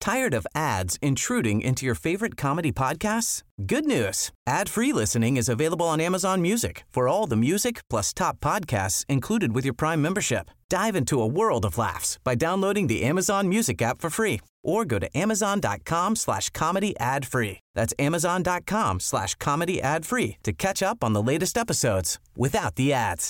Tired of ads intruding into your favorite comedy podcasts? Good news. Ad-free listening is available on Amazon Music for all the music plus top podcasts included with your Prime membership. Dive into a world of laughs by downloading the Amazon Music app for free or go to amazon.com/comedy ad-free. That's amazon.com/comedy ad-free to catch up on the latest episodes without the ads.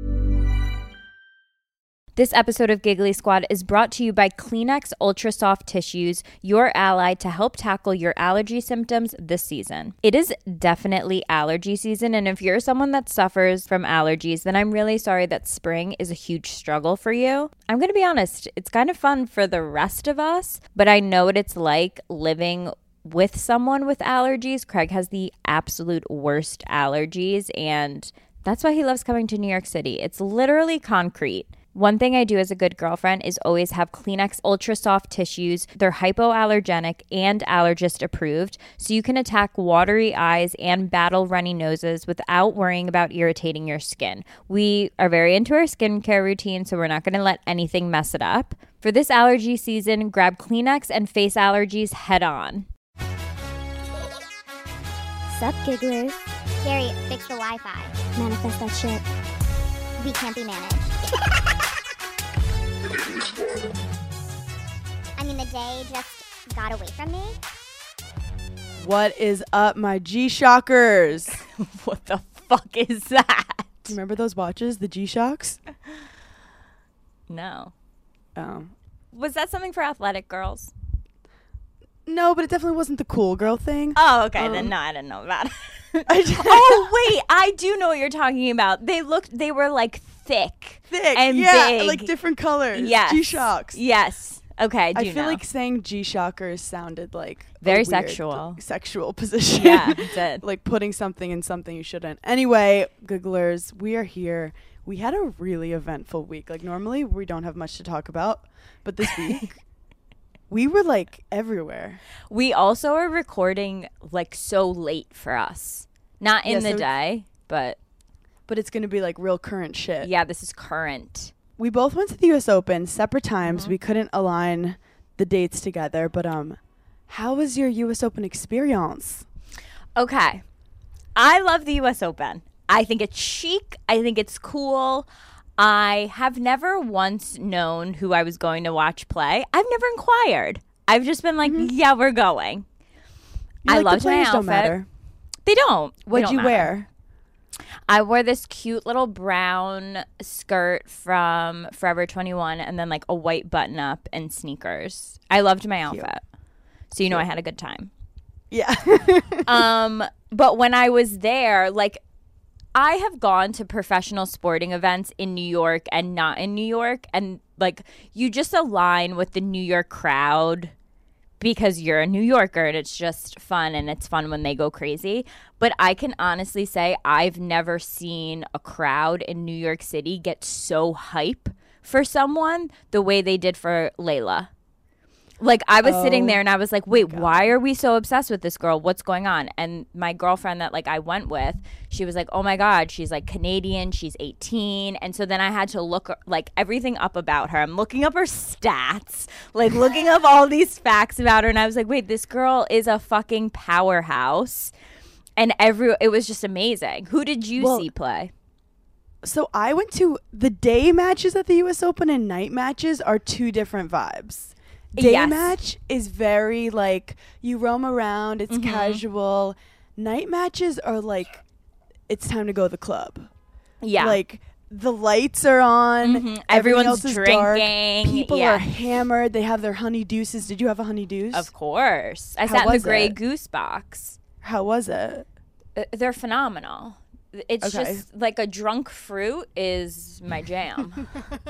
This episode of Giggly Squad is brought to you by Kleenex Ultra Soft Tissues, your ally to help tackle your allergy symptoms this season. It is definitely allergy season, and if you're someone that suffers from allergies, then I'm really sorry that spring is a huge struggle for you. I'm going to be honest, it's kind of fun for the rest of us, but I know what it's like living with someone with allergies. Craig has the absolute worst allergies, and that's why he loves coming to New York City. It's literally concrete. One thing I do as a good girlfriend is always have Kleenex Ultra Soft Tissues. They're hypoallergenic and allergist approved, so you can attack watery eyes and battle runny noses without worrying about irritating your skin. We are very into our skincare routine, so we're not going to let anything mess it up. For this allergy season, grab Kleenex and face allergies head on. Sup, gigglers? Gary, fix the Wi-Fi. Manifest that shit. We can't be managed. I mean, the day just got away from me. What is up, my G-Shockers? What the fuck is that? Do you remember those watches, the G-Shocks? No. Oh. Was that something for athletic girls? No, but it definitely wasn't the cool girl thing. Oh, okay. Then no, I didn't know about it. Oh, wait. I do know what you're talking about. They were like thick and big. Like different colors. Yes. G-Shocks. Yes. Okay, I feel like saying G-Shockers sounded like very a weird sexual position. Yeah, it did. Like putting something in something you shouldn't. Anyway, Gigglers, we are here. We had a really eventful week. Like normally we don't have much to talk about, but this week we were like everywhere. We also are recording like so late for us. Not in the day, but it's going to be like real current shit. Yeah, this is current. We both went to the US Open separate times. We couldn't align the dates together, but how was your US Open experience? Okay. I love the US Open. I think it's chic. I think it's cool. I have never once known who I was going to watch play. I've never inquired. I've just been like, yeah, we're going. I loved my outfit. Don't matter. They don't. What'd you wear? I wore this cute little brown skirt from Forever 21 and then like a white button up and sneakers. I loved my outfit. So you know I had a good time. Yeah. But when I was there, like I have gone to professional sporting events in New York and not in New York, and like you just align with the New York crowd because you're a New Yorker and it's just fun, and it's fun when they go crazy. But I can honestly say I've never seen a crowd in New York City get so hype for someone the way they did for Layla. Like I was sitting there and I was like, wait, why are we so obsessed with this girl? What's going on? And my girlfriend that like I went with, she was like, oh my God, she's like Canadian. She's 18. And so then I had to look like everything up about her. I'm looking up her stats, like looking up all these facts about her. And I was like, wait, this girl is a fucking powerhouse. And it was just amazing. Who did you see play? So I went to the day matches at the US Open, and night matches are two different vibes. Day match is very like you roam around, it's casual. Night matches are like it's time to go to the club. Yeah. Like the lights are on, everyone's drinking, dark. People are hammered, they have their honey deuces. Did you have a honey deuce? Of course. I sat in the Grey Goose box. How was it? They're phenomenal. It's just like a drunk fruit is my jam.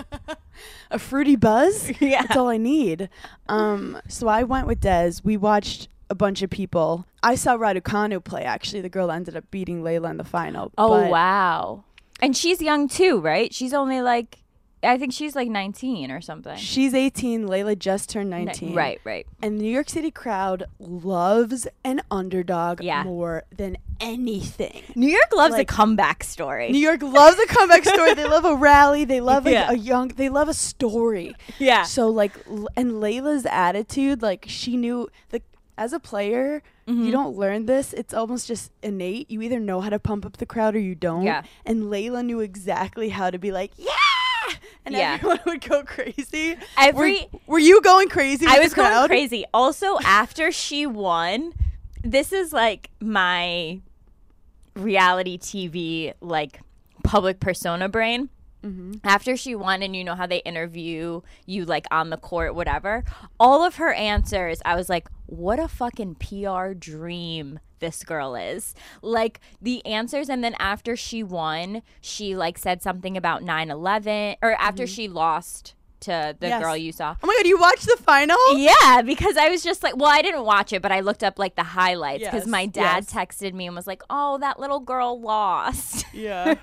A fruity buzz? Yeah. That's all I need. So I went with Des. We watched a bunch of people. I saw Raducanu play, actually. The girl ended up beating Layla in the final. Oh, wow. And she's young too, right? She's only like I think she's like 19 or something. She's 18. Layla just turned 19. Right. And the New York City crowd loves an underdog Yeah. more than anything. New York loves a Like, comeback story. New York loves a comeback story. They love a rally. They love Yeah. they love a story. Yeah. So like, and Layla's attitude, like she knew, like as a player, Mm-hmm. you don't learn this. It's almost just innate. You either know how to pump up the crowd or you don't. Yeah. And Layla knew exactly how to be like, yeah! And Yeah. everyone would go crazy. Every- Were you going crazy with I was the crowd? going crazy. Also, after she won, this is like my reality TV, like public persona brain. After she won, and you know how they interview you like on the court, whatever, all of her answers, I was like, what a fucking PR dream this girl is. Like the answers. And then after she won, she like said something about 9/11, or after she lost to the Yes. girl you saw. Oh my God, you watched the final? Yeah, because I was just like, well, I didn't watch it, but I looked up like the highlights because Yes, my dad yes. texted me and was like, oh, that little girl lost. Yeah.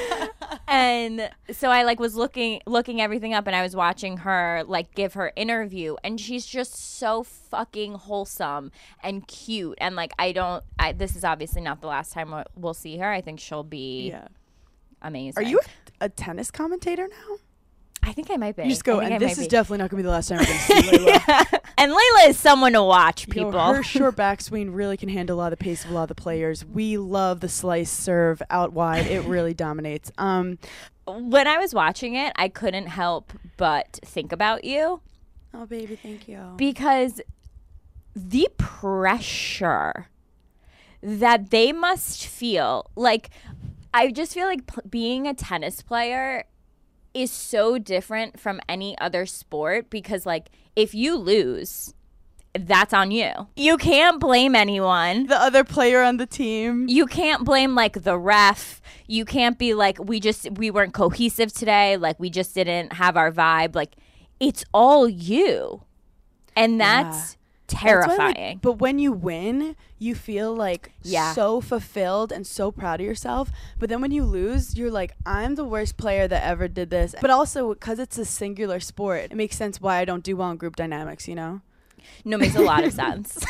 And so I like was looking everything up, and I was watching her like give her interview, and she's just so fucking wholesome and cute. And like this is obviously not the last time we'll see her. I think she'll be Yeah. amazing. Are you a tennis commentator now? I think I might be. You just go, I think and I this might is be. definitely not going to be the last time we're going to see Layla. And Layla is someone to watch, You know, people. her short backswing really can handle a lot of the pace of a lot of the players. We love the slice serve out wide. It really dominates. When I was watching it, I couldn't help but think about you Oh, baby, thank you. because the pressure that they must feel, like, I just feel like being a tennis player is so different from any other sport because, like, if you lose, that's on you. You can't blame anyone. The other player on the team. You can't blame like the ref. You can't be like we weren't cohesive today, like we just didn't have our vibe. Like it's all you. And that's terrifying. That's why, like, but when you win, you feel like so fulfilled and so proud of yourself. But then when you lose, you're like, I'm the worst player that ever did this. But also because it's a singular sport, it makes sense why I don't do well in group dynamics, you know? No, makes a lot of sense.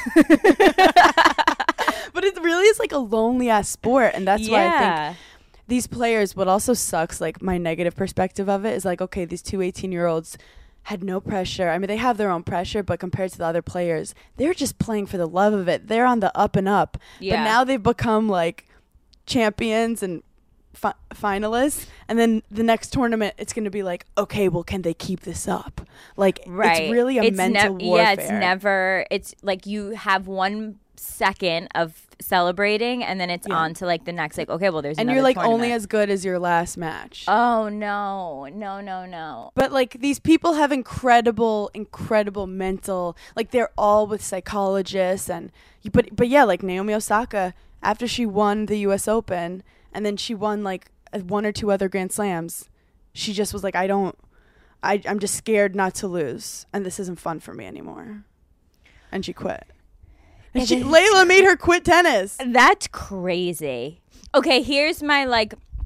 But it really is like a lonely ass sport, and that's why I think these players, what also sucks, like my negative perspective of it is like, okay, these two 18-year-olds had no pressure. I mean, they have their own pressure, but compared to the other players, they're just playing for the love of it. They're on the up and up. Yeah. But now they've become like champions and finalists, and then the next tournament it's going to be like, okay, well, can they keep this up? Like it's really a mental warfare. Yeah, it's like you have 1 second of celebrating and then it's on to like the next, like, okay, well, there's and another you're like tournament. only as good as your last match. Oh no. But like these people have incredible mental, like they're all with psychologists, and but yeah, like Naomi Osaka, after she won the US Open and then she won like 1 or 2 other Grand Slams, she just was like, I'm just scared not to lose, and this isn't fun for me anymore. And she quit. And Layla made her quit tennis. That's crazy. Okay, here's my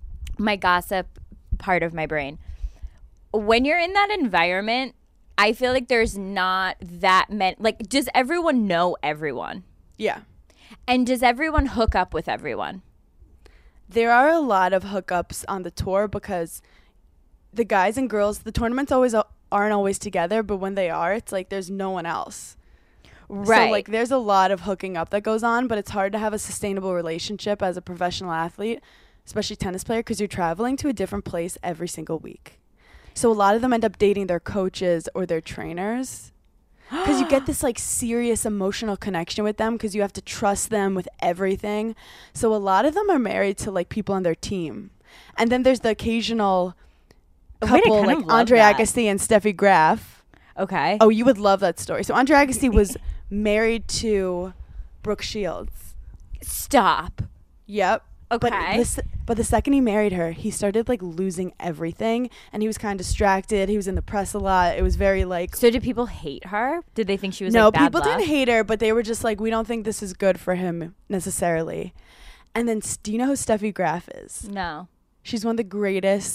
gossip part of my brain. When you're in that environment, I feel like there's not that many, like, does everyone know everyone? Yeah. And does everyone hook up with everyone? There are a lot of hookups on the tour because the guys and girls, the tournaments aren't always together, but when they are, it's like there's no one else. Right. So like there's a lot of hooking up that goes on, but it's hard to have a sustainable relationship as a professional athlete, especially tennis player, because you're traveling to a different place every single week. So a lot of them end up dating their coaches or their trainers because you get this like serious emotional connection with them because you have to trust them with everything. So a lot of them are married to like people on their team. And then there's the occasional couple like Andre Agassi and Steffi Graf. Okay. Oh, you would love that story. So Andre Agassi was married to Brooke Shields. Stop. Yep. Okay. But the second he married her, he started like losing everything, and he was kind of distracted. He was in the press a lot. It was very like. So did people hate her? Did they think she was no, like bad people luck? didn't hate her, but they were just like, we don't think this is good for him necessarily. And then, do you know who Steffi Graf is? No. She's one of the greatest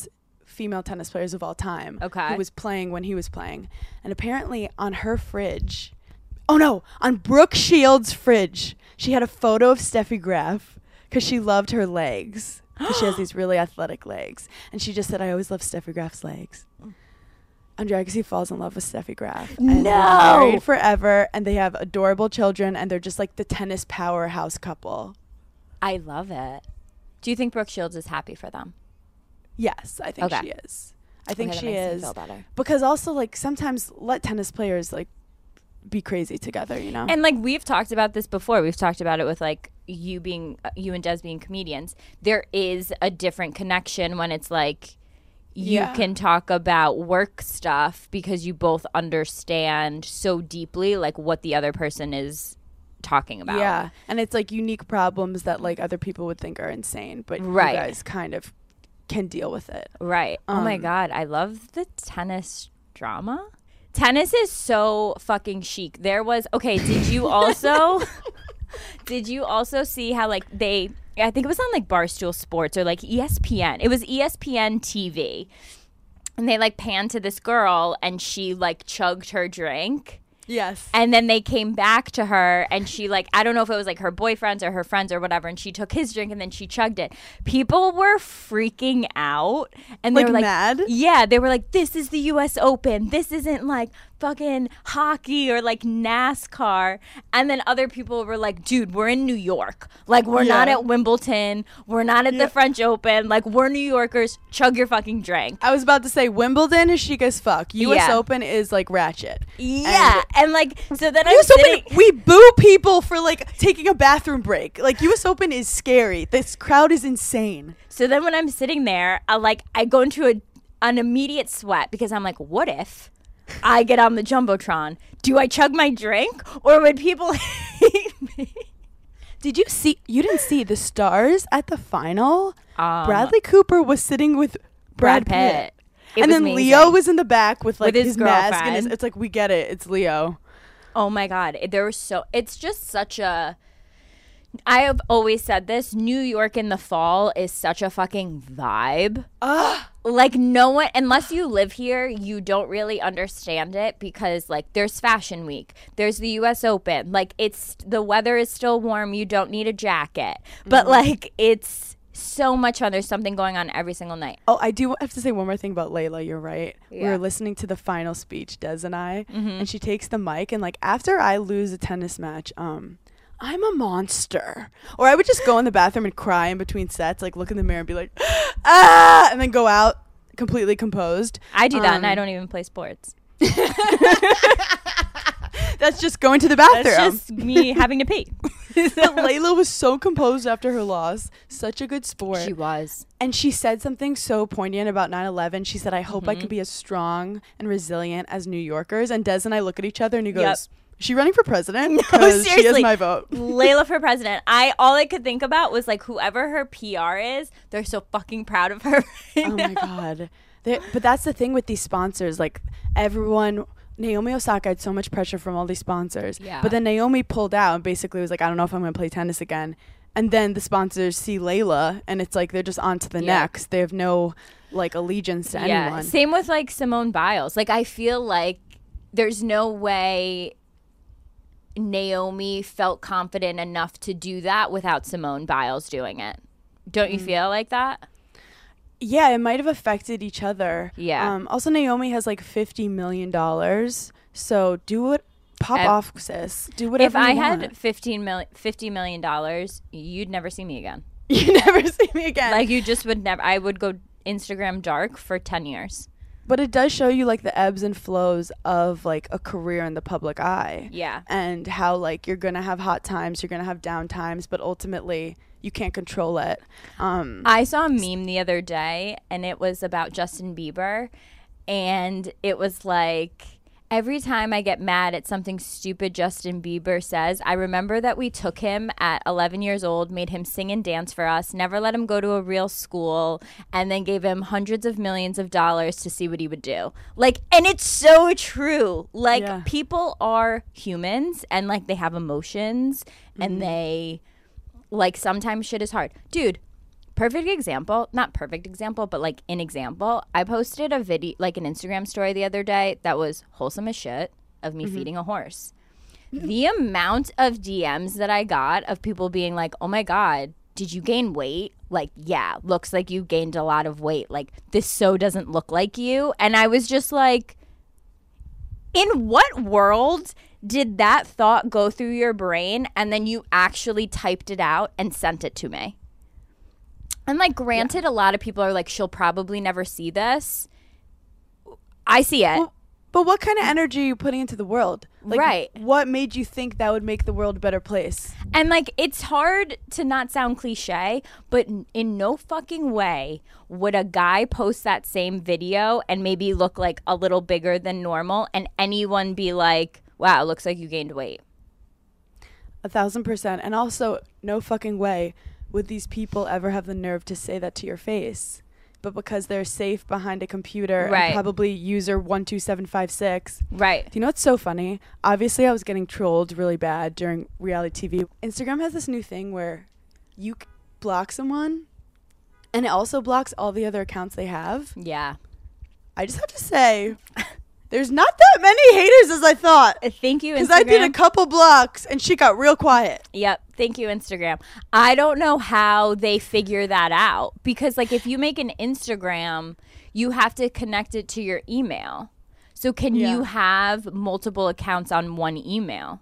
female tennis players of all time. Okay. Who was playing when he was playing. And apparently on her fridge, on Brooke Shields' fridge, she had a photo of Steffi Graf because she loved her legs. Because she has these really athletic legs. And she just said, I always love Steffi Graf's legs. Andre Agassi falls in love with Steffi Graf. And they're married forever. And they have adorable children. And they're just like the tennis powerhouse couple. I love it. Do you think Brooke Shields is happy for them? Yes, I think she is. I think that she makes me is. feel better. Because also, like, sometimes let tennis players, like, be crazy together, you know? And like we've talked about this before. We've talked about it with like you and Des being comedians. There is a different connection when it's like you can talk about work stuff because you both understand so deeply like what the other person is talking about. Yeah. And it's like unique problems that like other people would think are insane, but you guys kind of can deal with it. Right. Oh my God. I love the tennis drama. Tennis is so fucking chic. There was did you also see how like I think it was on like Barstool Sports or like ESPN. It was ESPN TV. And they like panned to this girl and she like chugged her drink. Yes. And then they came back to her and she like, I don't know if it was like her boyfriends or her friends or whatever, and she took his drink and then she chugged it. People were freaking out. And they were like, mad? Yeah, they were like, this is the US Open. This isn't like fucking hockey or like NASCAR. And then other people were like, dude, we're in New York. Like, we're not at Wimbledon. We're not at the French Open. Like, we're New Yorkers. Chug your fucking drink. I was about to say Wimbledon is chic as fuck. US Open is like ratchet. Yeah. And like, so then US Open, we boo people for like taking a bathroom break. Like, US Open is scary. This crowd is insane. So then when I'm sitting there, I go into an immediate sweat because I'm like, what if I get on the Jumbotron? Do I chug my drink or would people hate me? You didn't see the stars at the final? Bradley Cooper was sitting with Brad Pitt. And then amazing. Leo was in the back with like his mask. girlfriend. It's like, we get it. It's Leo. Oh my God. It's just such a, I have always said this, New York in the fall is such a fucking vibe. Like no one, unless you live here, you don't really understand it because like there's Fashion Week, there's the US Open, like the weather is still warm, you don't need a jacket, but like it's so much fun. There's something going on every single night. Oh, I do have to say one more thing about Layla. You're right. Yeah. We were listening to the final speech, Des and I, and she takes the mic and like after I lose a tennis match, I'm a monster. Or I would just go in the bathroom and cry in between sets, like look in the mirror and be like, and then go out completely composed. I do that and I don't even play sports. That's just going to the bathroom. That's just me having to pee. But Layla was so composed after her loss. Such a good sport. She was. And she said something so poignant about 9/11. She said, I hope I can be as strong and resilient as New Yorkers. And Des and I look at each other and he goes, is she running for president? No, seriously. She has my vote. Layla for president. All I could think about was like whoever her PR is, they're so fucking proud of her. My God. But that's the thing with these sponsors. Like everyone, Naomi Osaka had so much pressure from all these sponsors. Yeah. But then Naomi pulled out and basically was like, I don't know if I'm going to play tennis again. And then the sponsors see Layla and it's like they're just on to the next. They have no like allegiance to anyone. Same with like Simone Biles. Like I feel like there's no way Naomi felt confident enough to do that without Simone Biles doing it. Don't you feel like that? Yeah, it might have affected each other. Yeah. Also, Naomi has like $50 million. So do it. Pop off, sis. Do whatever you want. If I had $50 million, you'd never see me again. You'd never see me again. Like you just would never. I would go Instagram dark for 10 years. But it does show you like the ebbs and flows of like a career in the public eye. Yeah. And how like you're going to have hot times, you're going to have down times, but ultimately you can't control it. I saw a meme the other day and it was about Justin Bieber and it was like, every time I get mad at something stupid Justin Bieber says, I remember that we took him at 11 years old, made him sing and dance for us, never let him go to a real school, and then gave him hundreds of millions of dollars to see what he would do. Like, and it's so true. Like, people are humans, and, like, they have emotions, and they, like, sometimes shit is hard. Dude, perfect example, not perfect example, but like an example. I posted a video, like an Instagram story the other day that was wholesome as shit of me feeding a horse. The amount of DMs that I got of people being like, oh my God, did you gain weight? Like, yeah, looks like you gained a lot of weight. Like, this so doesn't look like you. And I was just like, in what world did that thought go through your brain and then you actually typed it out and sent it to me? And like, granted, a lot of people are like, she'll probably never see this. I see it. Well, but what kind of energy are you putting into the world? Like, right. What made you think that would make the world a better place? And like, it's hard to not sound cliche, but in no fucking way would a guy post that same video and maybe look like a little bigger than normal and anyone be like, wow, it looks like you gained weight. 1,000%. And also, no fucking way would these people ever have the nerve to say that to your face. But because they're safe behind a computer and probably user 12756. Right. Do you know what's so funny? Obviously, I was getting trolled really bad during reality TV. Instagram has this new thing where you block someone and it also blocks all the other accounts they have. Yeah. I just have to say, there's not that many haters as I thought. Thank you, Instagram. Because I did a couple blocks and she got real quiet. Yep. Thank you, Instagram. I don't know how they figure that out because, like, if you make an Instagram, you have to connect it to your email. So can you have multiple accounts on one email?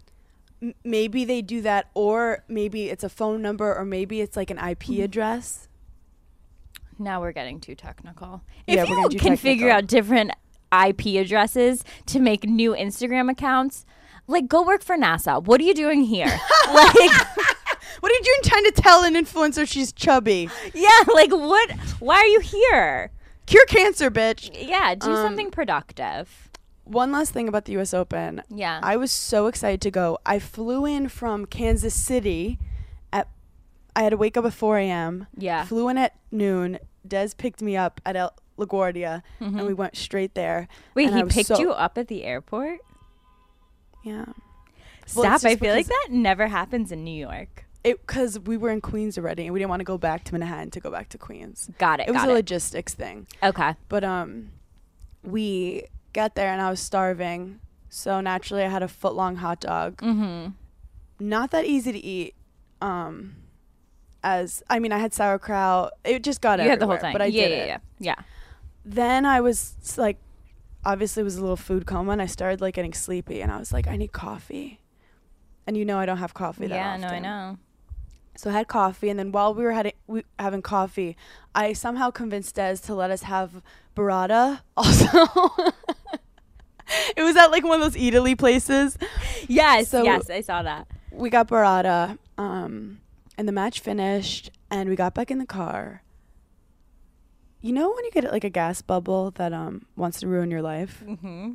Maybe they do that, or maybe it's a phone number, or maybe it's like an IP address. Now we're getting too technical. Yeah, if you can figure out different IP addresses to make new Instagram accounts, like, go work for NASA. What are you doing here? Like, what are you doing trying to tell an influencer she's chubby? Yeah, like, what? Why are you here? Cure cancer, bitch. Yeah, do something productive. One last thing about the US Open. Yeah. I was so excited to go. I flew in from Kansas City I had to wake up at 4 a.m. Yeah. Flew in at noon. Des picked me up at LaGuardia, and we went straight there. Wait, he picked you up at the airport? Yeah. Stop. I feel like that never happens in New York. Because we were in Queens already, and we didn't want to go back to Manhattan to go back to Queens. Got it. It was a logistics thing. Okay. But we got there, and I was starving. So naturally, I had a foot-long hot dog. Mm-hmm. Not that easy to eat. I had sauerkraut. It just got everywhere. You had the whole thing. But I did it. Yeah. Then I was like, obviously it was a little food coma, and I started like getting sleepy, and I was like, I need coffee. And I don't have coffee that often. Yeah, no, I know. So I had coffee, and then while we were having coffee, I somehow convinced Des to let us have burrata also. It was at like one of those Eataly places. Yes, I saw that. We got burrata, and the match finished, and we got back in the car. You know when you get like a gas bubble that wants to ruin your life? Mm-hmm.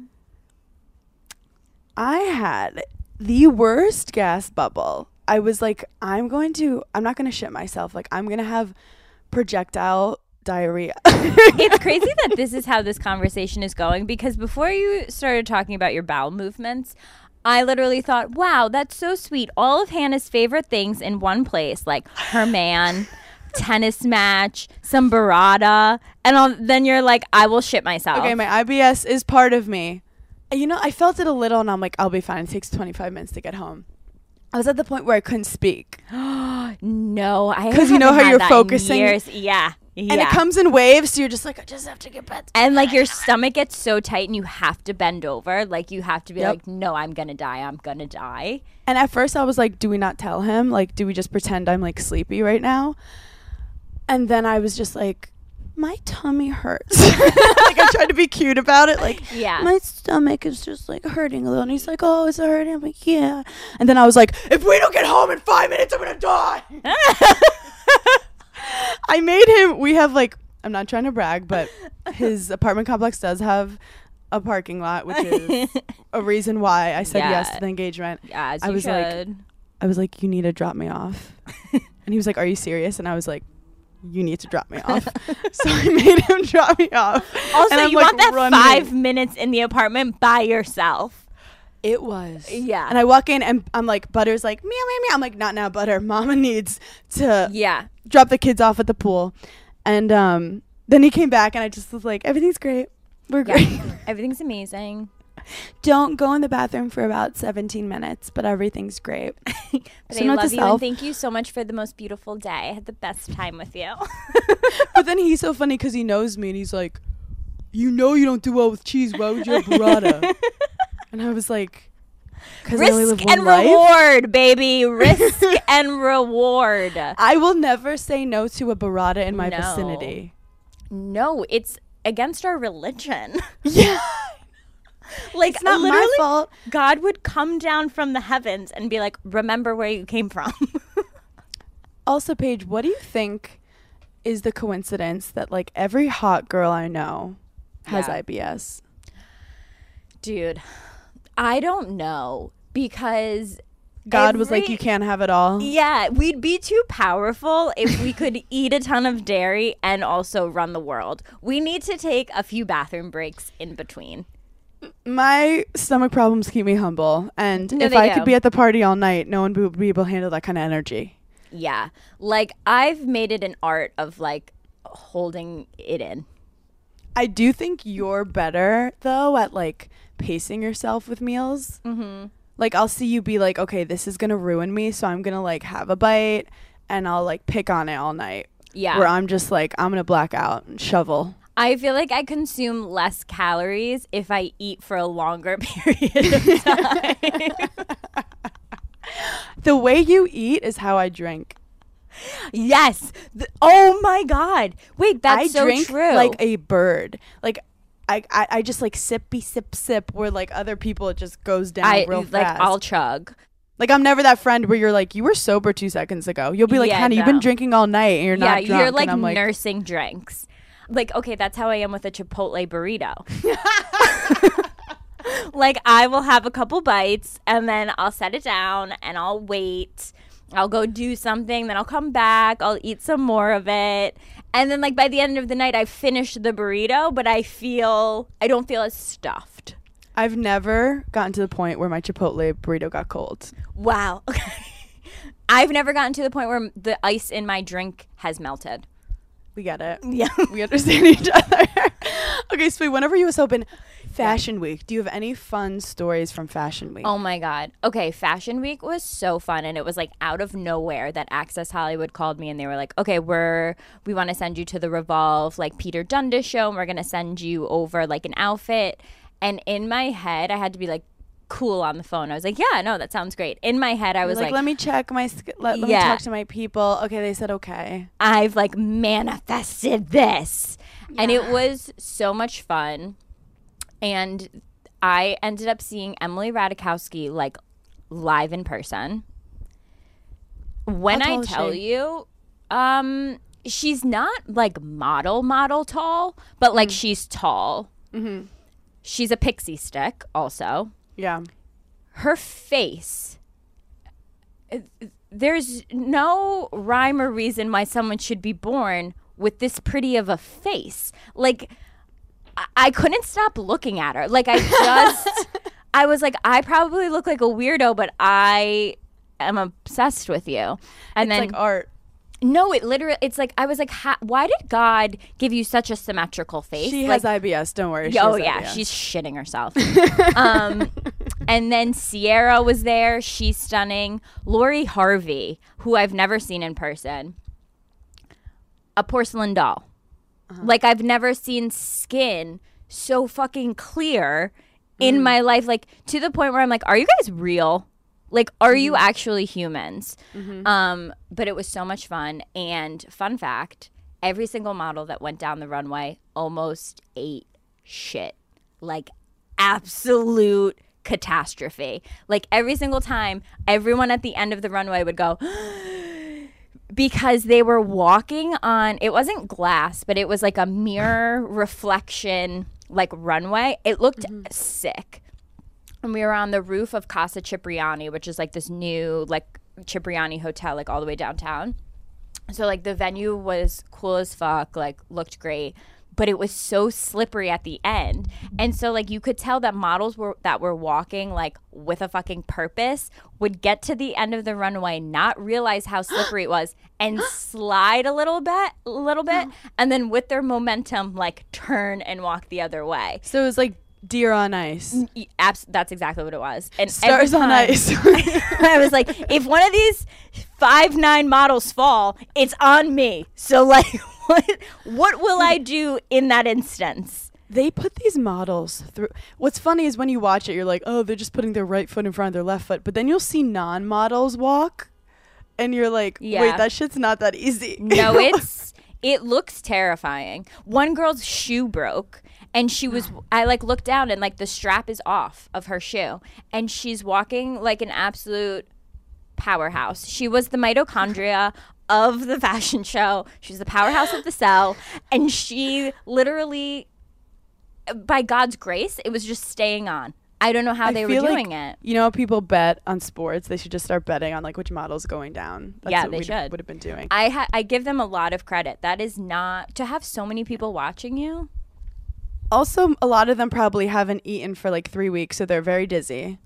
I had the worst gas bubble. I was like, I'm not going to shit myself. Like, I'm going to have projectile diarrhea. It's crazy that this is how this conversation is going, because before you started talking about your bowel movements, I literally thought, wow, that's so sweet. All of Hannah's favorite things in one place, like her man, tennis match, some burrata, and then you're like, I will shit myself. Okay, my IBS is part of me. I felt it a little, and I'm like, I'll be fine. It takes 25 minutes to get home. I was at the point where I couldn't speak. No, I because you know how you're focusing. Yeah. And it comes in waves, so you're just like, I just have to get back. And like your stomach gets so tight, and you have to bend over. Like you have to be like, no, I'm gonna die. I'm gonna die. And at first, I was like, do we not tell him? Like, do we just pretend I'm like sleepy right now? And then I was just like, my tummy hurts. Like I tried to be cute about it. Like, my stomach is just like hurting a little. And he's like, oh, is it hurting? I'm like, yeah. And then I was like, if we don't get home in 5 minutes, I'm gonna die. I made him. We have like, I'm not trying to brag, but his apartment complex does have a parking lot, which is a reason why I said yes to the engagement. Yeah, as you should. I was like, you need to drop me off. And he was like, are you serious? And I was like, you need to drop me off. So I made him drop me off. Also, you want that 5 minutes in the apartment by yourself. It was. Yeah. And I walk in and I'm like, Butter's like, meow, meow, meow. I'm like, not now, Butter. Mama needs to drop the kids off at the pool. And then he came back and I just was like, everything's great. We're great. Everything's amazing. Don't go in the bathroom for about 17 minutes, but everything's great. But I love you and thank you so much for the most beautiful day. I had the best time with you. But then he's so funny because he knows me and he's like, you know you don't do well with cheese. Why would you have burrata? And I was like, because I only live Risk one and life. reward, baby. Risk and reward. I will never say no to a burrata in my vicinity. No, it's against our religion. Yeah. Like, it's not literally, my fault. God would come down from the heavens and be like, remember where you came from. Also, Paige, what do you think is the coincidence that like every hot girl I know has IBS? Dude, I don't know, because God was like, you can't have it all. Yeah, we'd be too powerful if we could eat a ton of dairy and also run the world. We need to take a few bathroom breaks in between. My stomach problems keep me humble. And if I could be at the party all night, no one would be able to handle that kind of energy. Yeah. Like, I've made it an art of, like, holding it in. I do think you're better, though, at, like, pacing yourself with meals. Mm-hmm. Like, I'll see you be like, okay, this is going to ruin me, so I'm going to, like, have a bite, and I'll, like, pick on it all night. Yeah. Where I'm just like, I'm going to black out and shovel. I feel like I consume less calories if I eat for a longer period of time. The way you eat is how I drink. Yes. Oh my God. Wait, that's so drink true. Like a bird. Like I just like sippy sip where like other people it just goes down real fast. Like I'll chug. Like I'm never that friend where you're like, you were sober 2 seconds ago. You'll be like, honey, you've been drinking all night and you're not drunk. Yeah, you're like and I'm nursing drinks. Like, okay, that's how I am with a Chipotle burrito. Like, I will have a couple bites and then I'll set it down and I'll wait. I'll go do something, then I'll come back. I'll eat some more of it. And then, like, by the end of the night, I finish the burrito, but I don't feel as stuffed. I've never gotten to the point where my Chipotle burrito got cold. Wow. Okay. I've never gotten to the point where the ice in my drink has melted. We get it. Yeah. We understand each other. Okay, sweet. Whenever you was open, Fashion Week. Do you have any fun stories from Fashion Week? Oh my God. Okay, Fashion Week was so fun, and it was like out of nowhere that Access Hollywood called me and they were like, okay, we want to send you to the Revolve like Peter Dundas show, and we're going to send you over like an outfit. And in my head, I had to be like cool on the phone. I was like, yeah, no, that sounds great. In my head, I was like, let me check my let me talk to my people. Okay, they said okay. I've like manifested this. Yeah. And it was so much fun. And I ended up seeing Emily Ratajkowski like live in person. When I tell you, she's not like model tall, but like she's tall. Mm-hmm. She's a pixie stick also. Yeah. Her face, there's no rhyme or reason why someone should be born with this pretty of a face. Like, I couldn't stop looking at her. Like, I was like, I probably look like a weirdo, but I am obsessed with you. And it's then, like art. No, it's like, I was like, why did God give you such a symmetrical face? She like, has IBS, don't worry. IBS. She's shitting herself. And then Sierra was there. She's stunning. Lori Harvey, who I've never seen in person. A porcelain doll. Uh-huh. Like, I've never seen skin so fucking clear in my life. Like, to the point where I'm like, are you guys real? Like, are you actually humans? Mm-hmm. But it was so much fun. And fun fact, every single model that went down the runway almost ate shit. Like, absolute catastrophe. Like, every single time, everyone at the end of the runway would go, because they were walking on, it wasn't glass, but it was like a mirror reflection, like, runway. It looked sick. And we were on the roof of Casa Cipriani, which is like this new like Cipriani hotel, like all the way downtown. So like the venue was cool as fuck, like looked great. but it was so slippery at the end. And so like you could tell that models that were walking like with a fucking purpose would get to the end of the runway, not realize how slippery it was, and slide a little bit, and then with their momentum like turn and walk the other way. So it was like Deer on Ice. That's exactly what it was. And Stars on Ice. I was like, if one of these 5'9" models fall, it's on me. So like, what will I do in that instance? They put these models through. What's funny is when you watch it, you're like, oh, they're just putting their right foot in front of their left foot. But then you'll see non-models walk, and you're like, wait, that shit's not that easy. No, it looks terrifying. One girl's shoe broke, and I like looked down, and like the strap is off of her shoe, and she's walking like an absolute powerhouse. She was the mitochondria of the fashion show. She's the powerhouse of the cell, and she literally, by God's grace, it was just staying on. I don't know how they were doing it. You know, people bet on sports. They should just start betting on like which model's going down. That's what they should. Would have been doing. I give them a lot of credit. That is not to have so many people watching you. Also, a lot of them probably haven't eaten for like 3 weeks, so they're very dizzy.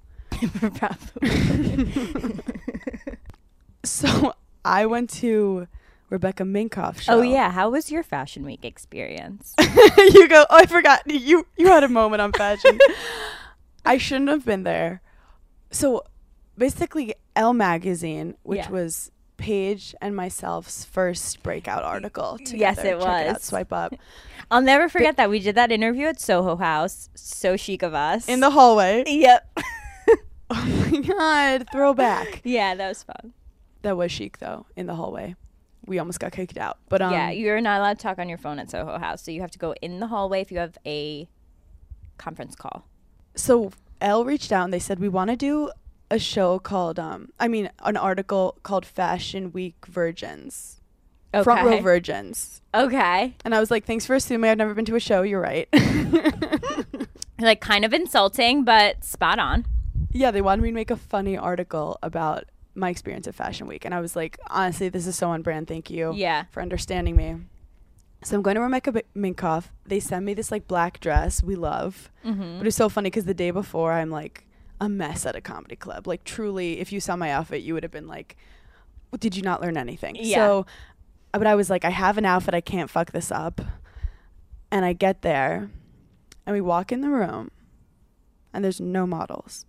So I went to Rebecca Minkoff's show. Oh yeah, how was your Fashion Week experience? You go, oh, I forgot. You had a moment on fashion. I shouldn't have been there. So basically, Elle Magazine, which was Paige and myself's first breakout article together. Yes, it was. Check it out, swipe up. I'll never forget that. We did that interview at Soho House. So chic of us. In the hallway. Yep. Oh my God. Throwback. Yeah, that was fun. That was chic, though, in the hallway. We almost got kicked out. But yeah, you're not allowed to talk on your phone at Soho House. So you have to go in the hallway if you have a conference call. So Elle reached out and they said, we want to do a show called, an article called Fashion Week Virgins. Okay. Front Row Virgins. Okay. And I was like, thanks for assuming I've never been to a show. You're right. Like kind of insulting, but spot on. Yeah, they wanted me to make a funny article about my experience at Fashion Week. And I was like, honestly, this is so on brand. Thank you for understanding me. So I'm going to Rebecca Minkoff. They send me this like black dress we love. Mm-hmm. But it's so funny because the day before I'm like a mess at a comedy club. Like truly, if you saw my outfit, you would have been like, did you not learn anything? Yeah. So, but I was like, I have an outfit. I can't fuck this up. And I get there and we walk in the room and there's no models.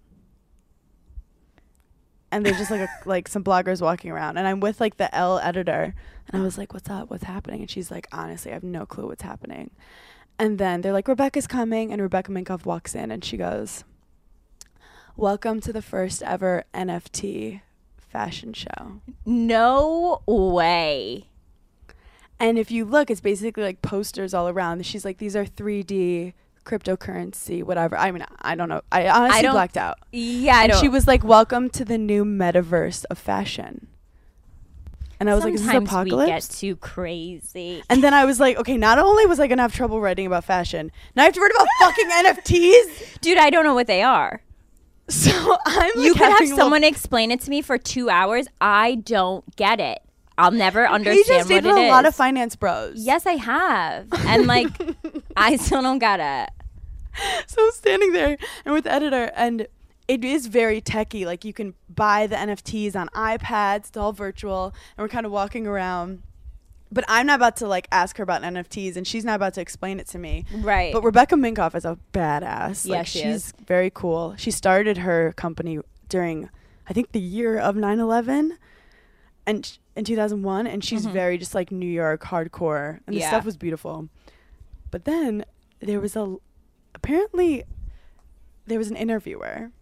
And there's just like some bloggers walking around. And I'm with like the Elle editor. And I was like, what's up? What's happening? And she's like, honestly, I have no clue what's happening. And then they're like, Rebecca's coming. And Rebecca Minkoff walks in and she goes, welcome to the first ever NFT fashion show. No way. And if you look, it's basically like posters all around. She's like, these are 3D cryptocurrency, whatever. I mean, I don't know. I honestly blacked out. Yeah, I don't. She was like, welcome to the new metaverse of fashion. And I was like, is this apocalypse? Sometimes we get too crazy. And then I was like, okay, not only was I going to have trouble writing about fashion, now I have to write about fucking NFTs? Dude, I don't know what they are. So I'm like, you could have someone explain it to me for 2 hours. I don't get it. I'll never understand what it is. You just dated a lot of finance bros. Yes, I have. And like, I still don't get it. So I'm standing there and with the editor, and it is very techie. Like you can buy the NFTs on iPads. It's all virtual. And we're kind of walking around. But I'm not about to like ask her about NFTs, and she's not about to explain it to me. Right. But Rebecca Minkoff is a badass. Yeah, like, she's very cool. She started her company during, I think, the year of 9/11. And in 2001, and she's very just like New York hardcore, and the stuff was beautiful. But then there was apparently there was an interviewer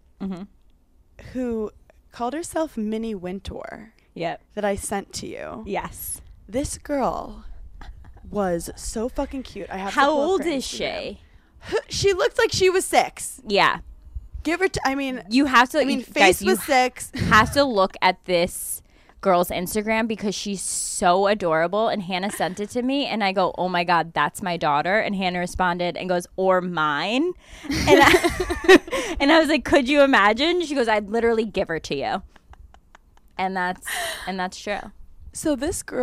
who called herself Minnie Wintour. Yep. That I sent to you. Yes. This girl was so fucking cute. How old is she? She looked like she was 6. Yeah. Give her. You have to. Face was 6. Have to look at this girl's Instagram because she's so adorable. And Hannah sent it to me and I go, oh my God, that's my daughter. And Hannah responded and goes, or mine. And I was like, could you imagine? She goes, I'd literally give her to you. And that's true. So this girl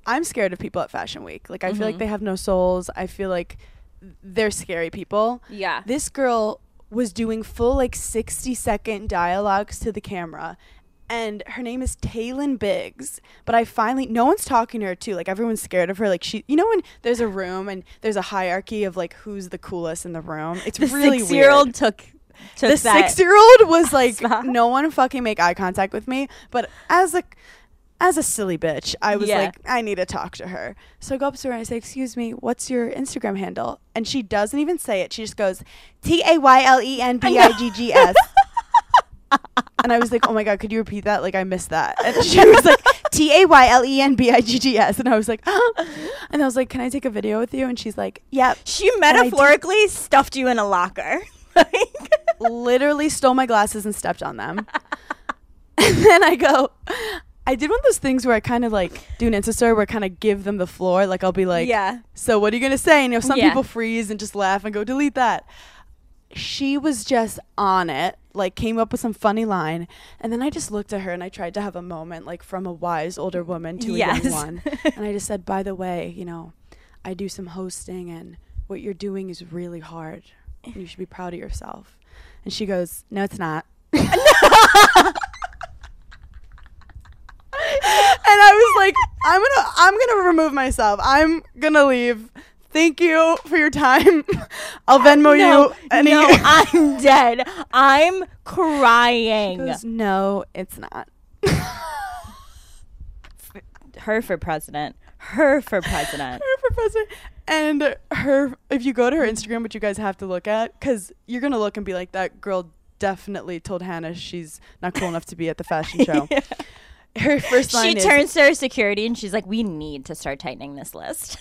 I'm scared of people at Fashion Week. Like, I feel like they have no souls. I feel like they're scary people. Yeah. This girl was doing full, like, 60-second dialogues to the camera. And her name is Taylin Biggs. But no one's talking to her, too. Like, everyone's scared of her. Like, you know when there's a room and there's a hierarchy of, like, who's the coolest in the room? It's really weird. 6-year-old took The that 6-year-old was like, spot. no one fucking make eye contact with me. But as a silly bitch, I was like, I need to talk to her. So I go up to her and I say, excuse me, what's your Instagram handle? And she doesn't even say it. She just goes, TAYLENBIGGS. And I was like, oh my God, could you repeat that? Like, I missed that. And she was like, TAYLENBIGGS. And I was like, and I was like, can I take a video with you? And she's like, yep. She metaphorically stuffed you in a locker. Literally stole my glasses and stepped on them. And then I did one of those things where I kind of like do an Insta story where I kind of give them the floor. Like, I'll be like, so what are you going to say? And some people freeze and just laugh and go, delete that. She was just on it, like came up with some funny line. And then I just looked at her and I tried to have a moment like from a wise older woman to a young one. And I just said, by the way, I do some hosting and what you're doing is really hard. And you should be proud of yourself. And she goes, no, it's not. And I was like, I'm gonna remove myself. I'm gonna leave. Thank you for your time. I'll Venmo you. No, I'm dead. I'm crying. She goes, no, it's not. Her for president. Her for president. And if you go to her Instagram, which you guys have to look at, because you're going to look and be like, that girl definitely told Hannah she's not cool enough to be at the fashion show. Her first line is... She turns to her security and she's like, we need to start tightening this list.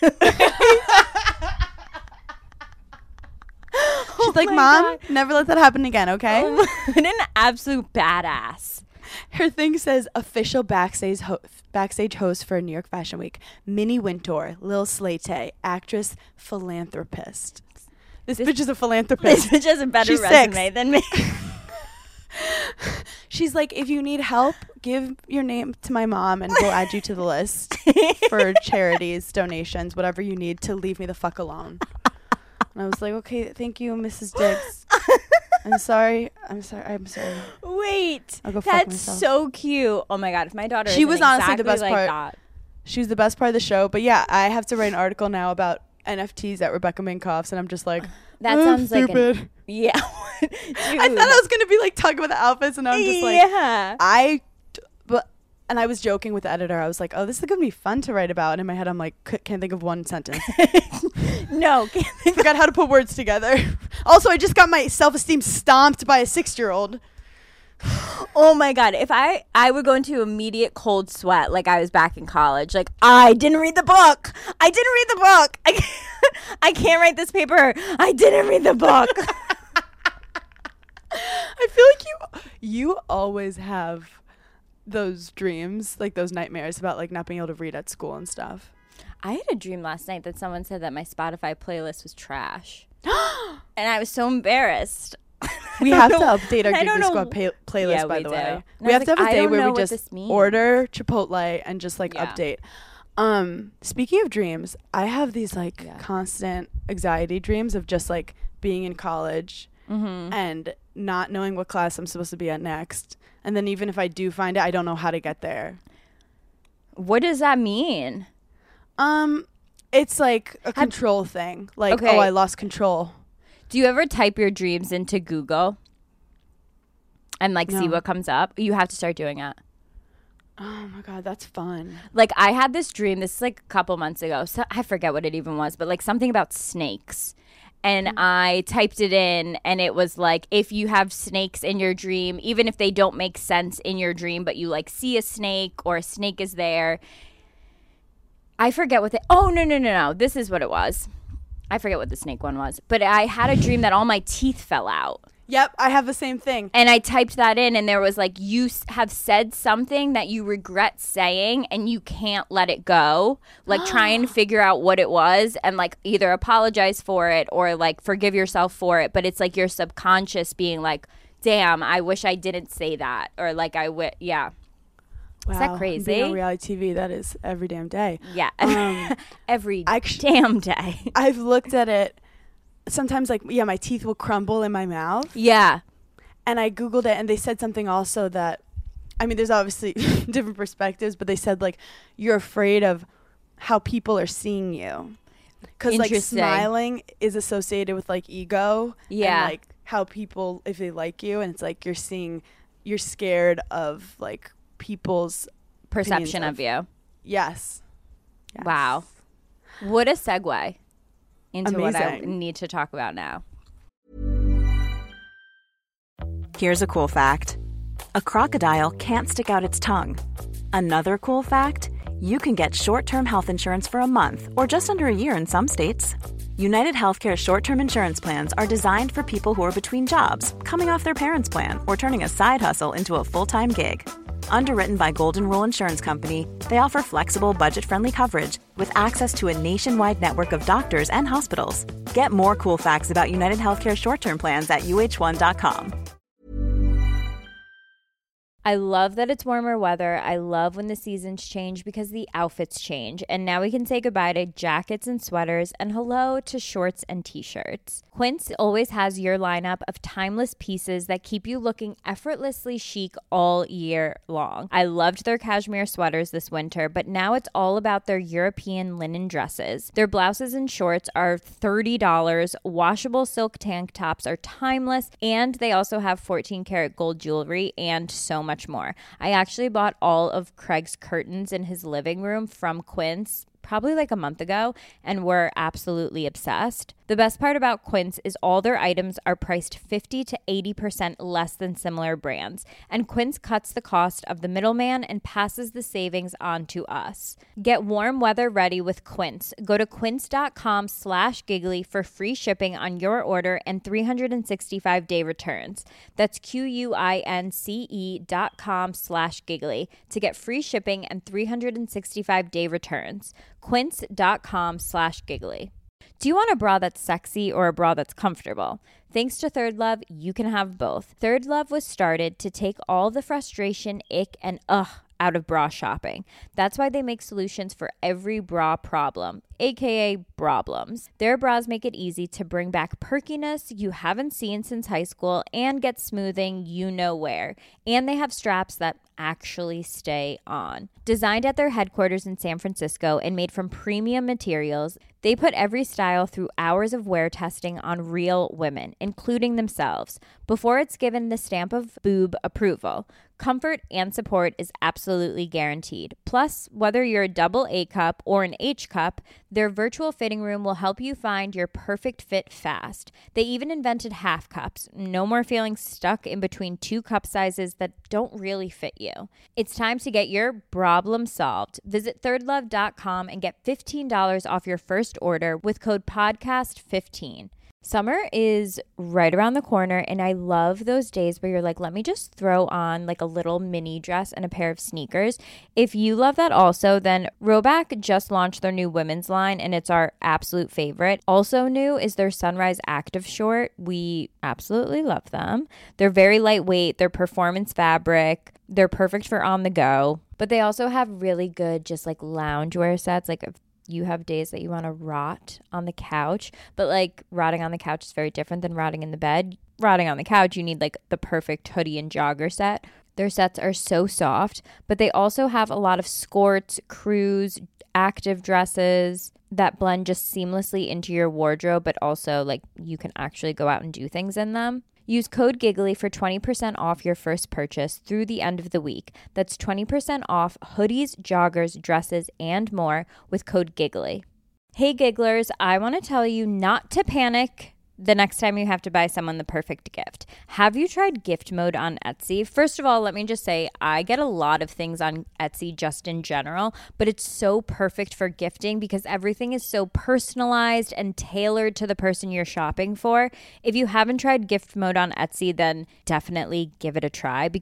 She's like, Mom, never let that happen again, okay? What an absolute badass. Her thing says, official backstage host for New York Fashion Week, Minnie Wintour, Lil Slate, actress, philanthropist. This bitch is a philanthropist. This bitch has a better resume than me. She's like, if you need help, give your name to my mom and we'll add you to the list for charities, donations, whatever you need to leave me the fuck alone. And I was like, okay, thank you, Mrs. Diggs. I'm sorry. Wait, I'll go fuck that's myself. so cute. Oh my God, if my daughter She was honestly the best like part. that. She was the best part of the show. But yeah, I have to write an article now about NFTs at Rebecca Minkoff's, and I'm just like, that sounds stupid. Like yeah. I thought I was gonna be like talking about the outfits, and I'm just like, and I was joking with the editor. I was like, oh, this is gonna be fun to write about. And in my head, I'm like, can't think of one sentence. No, forgot how to put words together. Also, I just got my self-esteem stomped by a 6-year-old. Oh my God, if I would go into immediate cold sweat like I was back in college. Like, I didn't read the book. I can't write this paper. I didn't read the book. I feel like you always have those dreams, like those nightmares about like not being able to read at school and stuff. I had a dream last night that someone said that my Spotify playlist was trash. And I was so embarrassed. We have to update our Giggly Squad playlist, by the way. We have to have a day where we just order Chipotle and just like update. Speaking of dreams, I have these like constant anxiety dreams of just like being in college and not knowing what class I'm supposed to be at next. And then even if I do find it, I don't know how to get there. What does that mean? It's like a control thing. Like, oh, I lost control. Do you ever type your dreams into Google and like see what comes up? You have to start doing it. Oh my God, that's fun. Like, I had this dream, this is like a couple months ago. So I forget what it even was, but like something about snakes. And I typed it in and it was like, if you have snakes in your dream, even if they don't make sense in your dream, but you like see a snake or a snake is there. I forget what no. This is what it was. I forget what the snake one was. But I had a dream that all my teeth fell out. Yep, I have the same thing. And I typed that in and there was like, you have said something that you regret saying and you can't let it go. Like, try and figure out what it was and like either apologize for it or like forgive yourself for it. But it's like your subconscious being like, damn, I wish I didn't say that. Or like, Wow. Is that crazy? Being on reality TV, that is every damn day. Yeah. Every damn day. I've looked at it. Sometimes, like, yeah, my teeth will crumble in my mouth. Yeah. And I Googled it, and they said something also that, I mean, there's obviously different perspectives, but they said, like, you're afraid of how people are seeing you. Because, like, smiling is associated with, like, ego. Yeah. And, like, how people, if they like you, and it's, like, you're scared of, like, people's perception of you. Yes. Wow. What a segue into what I Amazing. need to talk about now. Here's a cool fact. A crocodile can't stick out its tongue. Another cool fact, you can get short-term health insurance for a month or just under a year in some states. United Healthcare short-term insurance plans are designed for people who are between jobs, coming off their parents' plan, or turning a side hustle into a full-time gig. Underwritten by Golden Rule Insurance Company, they offer flexible, budget-friendly coverage with access to a nationwide network of doctors and hospitals. Get more cool facts about United Healthcare short-term plans at uh1.com. I love that it's warmer weather. I love when the seasons change because the outfits change. And now we can say goodbye to jackets and sweaters and hello to shorts and t-shirts. Quince always has your lineup of timeless pieces that keep you looking effortlessly chic all year long. I loved their cashmere sweaters this winter, but now it's all about their European linen dresses. Their blouses and shorts are $30. Washable silk tank tops are timeless. And they also have 14 karat gold jewelry and so much more. I actually bought all of Craig's curtains in his living room from Quince probably like a month ago, and we're absolutely obsessed. The best part about Quince is all their items are priced 50 to 80% less than similar brands, and Quince cuts the cost of the middleman and passes the savings on to us. Get warm weather ready with Quince. Go to quince.com/giggly for free shipping on your order and 365-day returns. That's QUINCE.com/giggly to get free shipping and 365-day returns. Quince.com/giggly. Do you want a bra that's sexy or a bra that's comfortable? Thanks to Third Love, you can have both. Third Love was started to take all the frustration, ick, and out of bra shopping. That's why they make solutions for every bra problem, aka problems. Their bras make it easy to bring back perkiness you haven't seen since high school and get smoothing you know where. And they have straps that actually stay on. Designed at their headquarters in San Francisco and made from premium materials, they put every style through hours of wear testing on real women, including themselves, before it's given the stamp of boob approval. Comfort and support is absolutely guaranteed. Plus, whether you're a double A cup or an H cup, their virtual fitting room will help you find your perfect fit fast. They even invented half cups. No more feeling stuck in between two cup sizes that don't really fit you. It's time to get your problem solved. Visit thirdlove.com and get $15 off your first order with code podcast15. Summer is right around the corner, and I love those days where you're like, let me just throw on like a little mini dress and a pair of sneakers. If you love that also, then Rhoback just launched their new women's line, and it's our absolute favorite. Also new is their Sunrise Active Short. We absolutely love them. They're very lightweight. They're performance fabric. They're perfect for on the go. But they also have really good just like loungewear sets, like you have days that you want to rot on the couch, but like rotting on the couch is very different than rotting in the bed. Rotting on the couch, you need like the perfect hoodie and jogger set. Their sets are so soft, but they also have a lot of skirts, crews, active dresses that blend just seamlessly into your wardrobe, but also like you can actually go out and do things in them. Use code GIGGLY for 20% off your first purchase through the end of the week. That's 20% off hoodies, joggers, dresses, and more with code GIGGLY. Hey Gigglers, I want to tell you not to panic the next time you have to buy someone the perfect gift. Have you tried gift mode on Etsy? First of all, let me just say I get a lot of things on Etsy just in general, but it's so perfect for gifting because everything is so personalized and tailored to the person you're shopping for. If you haven't tried gift mode on Etsy, then definitely give it a try because it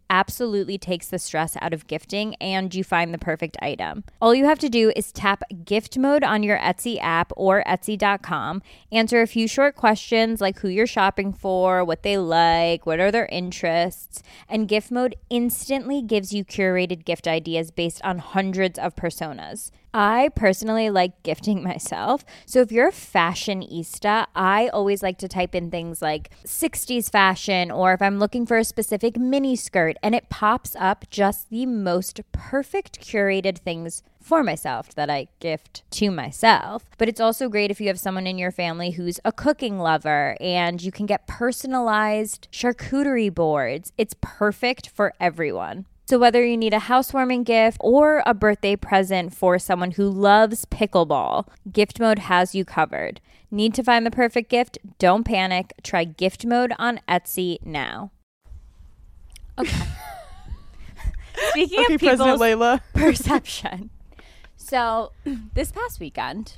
absolutely takes the stress out of gifting and you find the perfect item. All you have to do is tap gift mode on your Etsy app or Etsy.com, answer a few short questions like who you're shopping for, what they like, what are their interests, and gift mode instantly gives you curated gift ideas based on hundreds of personas. I personally like gifting myself. So if you're a fashionista, I always like to type in things like 60s fashion, or if I'm looking for a specific mini skirt, and it pops up just the most perfect curated things for myself that I gift to myself. But it's also great if you have someone in your family who's a cooking lover, and you can get personalized charcuterie boards. It's perfect for everyone. So whether you need a housewarming gift or a birthday present for someone who loves pickleball, Gift Mode has you covered. Need to find the perfect gift? Don't panic. Try Gift Mode on Etsy now. Okay. Speaking of people's President Layla. perception. So this past weekend,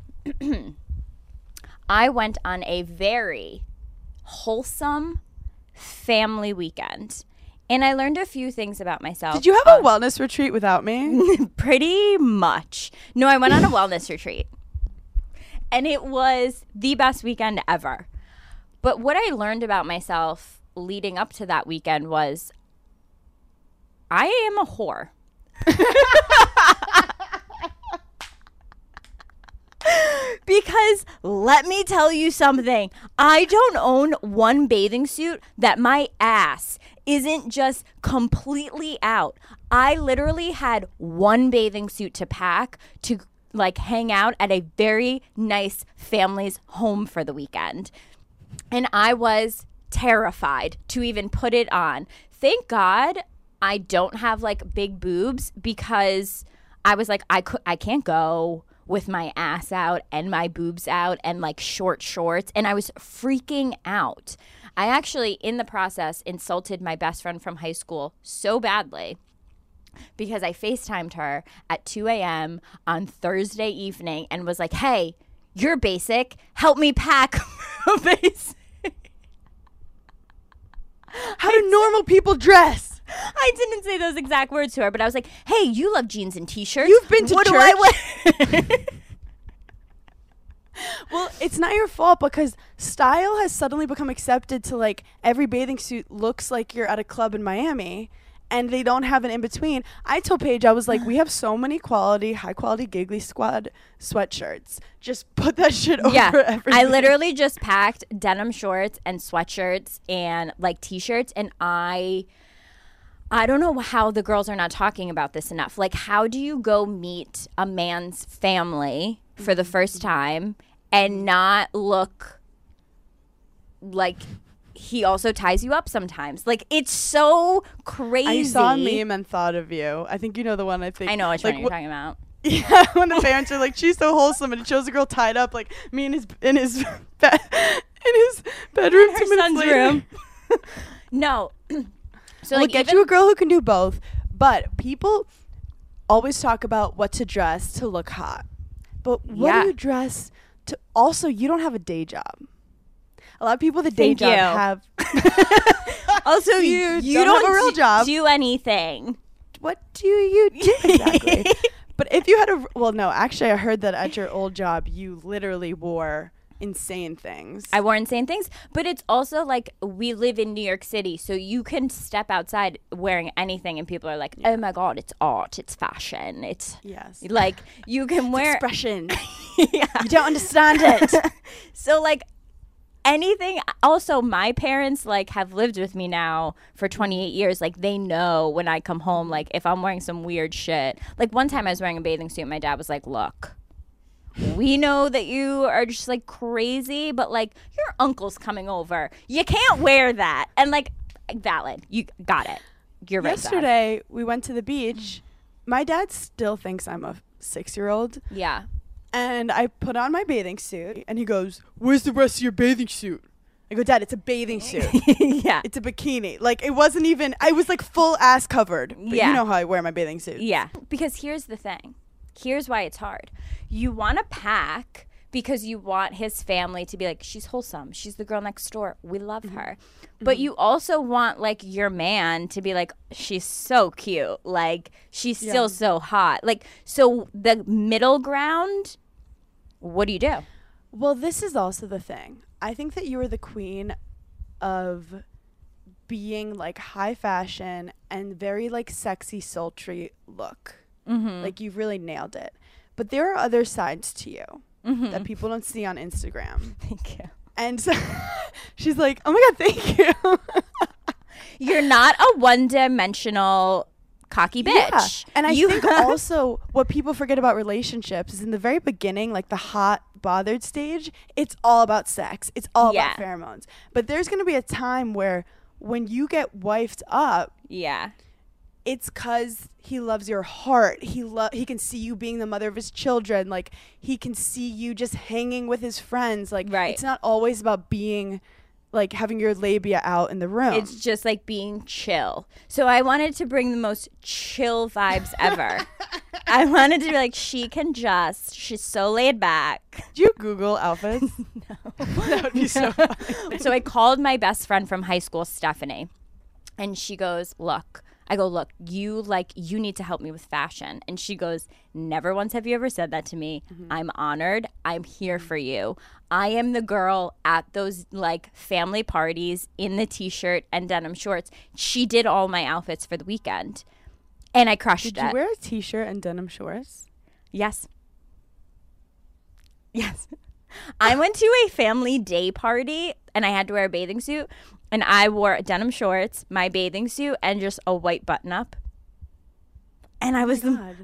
I went on a very wholesome family weekend. And I learned a few things about myself. Did you have a wellness retreat without me? Pretty much. No, I went on a wellness retreat. And it was the best weekend ever. But what I learned about myself leading up to that weekend was I am a whore. Because let me tell you something. I don't own one bathing suit that my ass isn't just completely out. I literally had one bathing suit to pack to like hang out at a very nice family's home for the weekend. And I was terrified to even put it on. Thank God I don't have like big boobs, because I was like, I can't go with my ass out and my boobs out and like short shorts. And I was freaking out. I actually, in the process, insulted my best friend from high school so badly because I FaceTimed her at 2 a.m. on Thursday evening and was like, hey, you're basic. Help me pack a basic. How do normal people dress? I didn't say those exact words to her, but I was like, hey, you love jeans and T-shirts. You've been to what church? do I wear? Well, it's not your fault, because style has suddenly become accepted to like every bathing suit looks like you're at a club in Miami, and they don't have an in-between. I told Paige, I was like, we have so many high-quality Giggly Squad sweatshirts. Just put that shit over everything. I literally just packed denim shorts and sweatshirts and like T-shirts, and I don't know how the girls are not talking about this enough. Like, how do you go meet a man's family for the first time and not look like he also ties you up sometimes? Like, it's so crazy. I saw a meme and thought of you. I think you know the one. I think I know which one you're talking about. Yeah, when the parents are like, she's so wholesome, and it shows a girl tied up, like me in his bedroom, In her 2 minutes son's later. room. No. So We'll like, get you a girl who can do both. But people always talk about what to dress to look hot. But what do you dress to? Also, you don't have a day job. A lot of people with a day job have. Also, you don't have a real job. Do anything. What do you do exactly? But if you had actually, I heard that at your old job, you literally wore insane things. I wore insane things, but it's also like we live in New York City, so you can step outside wearing anything and people are like, oh my God, it's art, it's fashion, it's like you can wear expression. Yeah. You don't understand it. So like anything. Also, my parents like have lived with me now for 28 years. Like, they know when I come home, like if I'm wearing some weird shit. Like one time I was wearing a bathing suit, my dad was like, look, we know that you are just like crazy, but like your uncle's coming over, you can't wear that. And like, valid, you got it, you're right. Yesterday we went to the beach. My dad still thinks I'm a 6-year-old. Yeah. And I put on my bathing suit, and he goes, where's the rest of your bathing suit? I go, Dad, it's a bathing suit. Yeah. It's a bikini. Like, it wasn't even, I was like full ass covered. But Yeah. You know how I wear my bathing suit. Yeah. Because here's the thing. Here's why it's hard. You want to pack because you want his family to be like, she's wholesome. She's the girl next door. We love her. But you also want like your man to be like, she's so cute. Like she's still so hot. Like, so the middle ground, what do you do? Well, this is also the thing. I think that you are the queen of being like high fashion and very like sexy, sultry look. Like you've really nailed it. But there are other sides to you that people don't see on Instagram. Thank you. And so she's like, oh my God, thank you. You're not a one-dimensional cocky bitch. Yeah. And I think also what people forget about relationships is in the very beginning, like the hot bothered stage, it's all about sex. It's all about pheromones. But there's going to be a time where when you get wifed up, it's because he loves your heart. He can see you being the mother of his children. Like he can see you just hanging with his friends. Like it's not always about being like having your labia out in the room. It's just like being chill. So I wanted to bring the most chill vibes ever. I wanted to be like, she's so laid back. Do you Google outfits? No. That would be so funny. So I called my best friend from high school, Stephanie, and she goes, look, you need to help me with fashion. And she goes, never once have you ever said that to me. I'm honored. I'm here for you. I am the girl at those like family parties in the t-shirt and denim shorts. She did all my outfits for the weekend. And I crushed it. Did you wear a t-shirt and denim shorts? Yes. I went to a family day party and I had to wear a bathing suit. And I wore denim shorts, my bathing suit, and just a white button-up. And I was,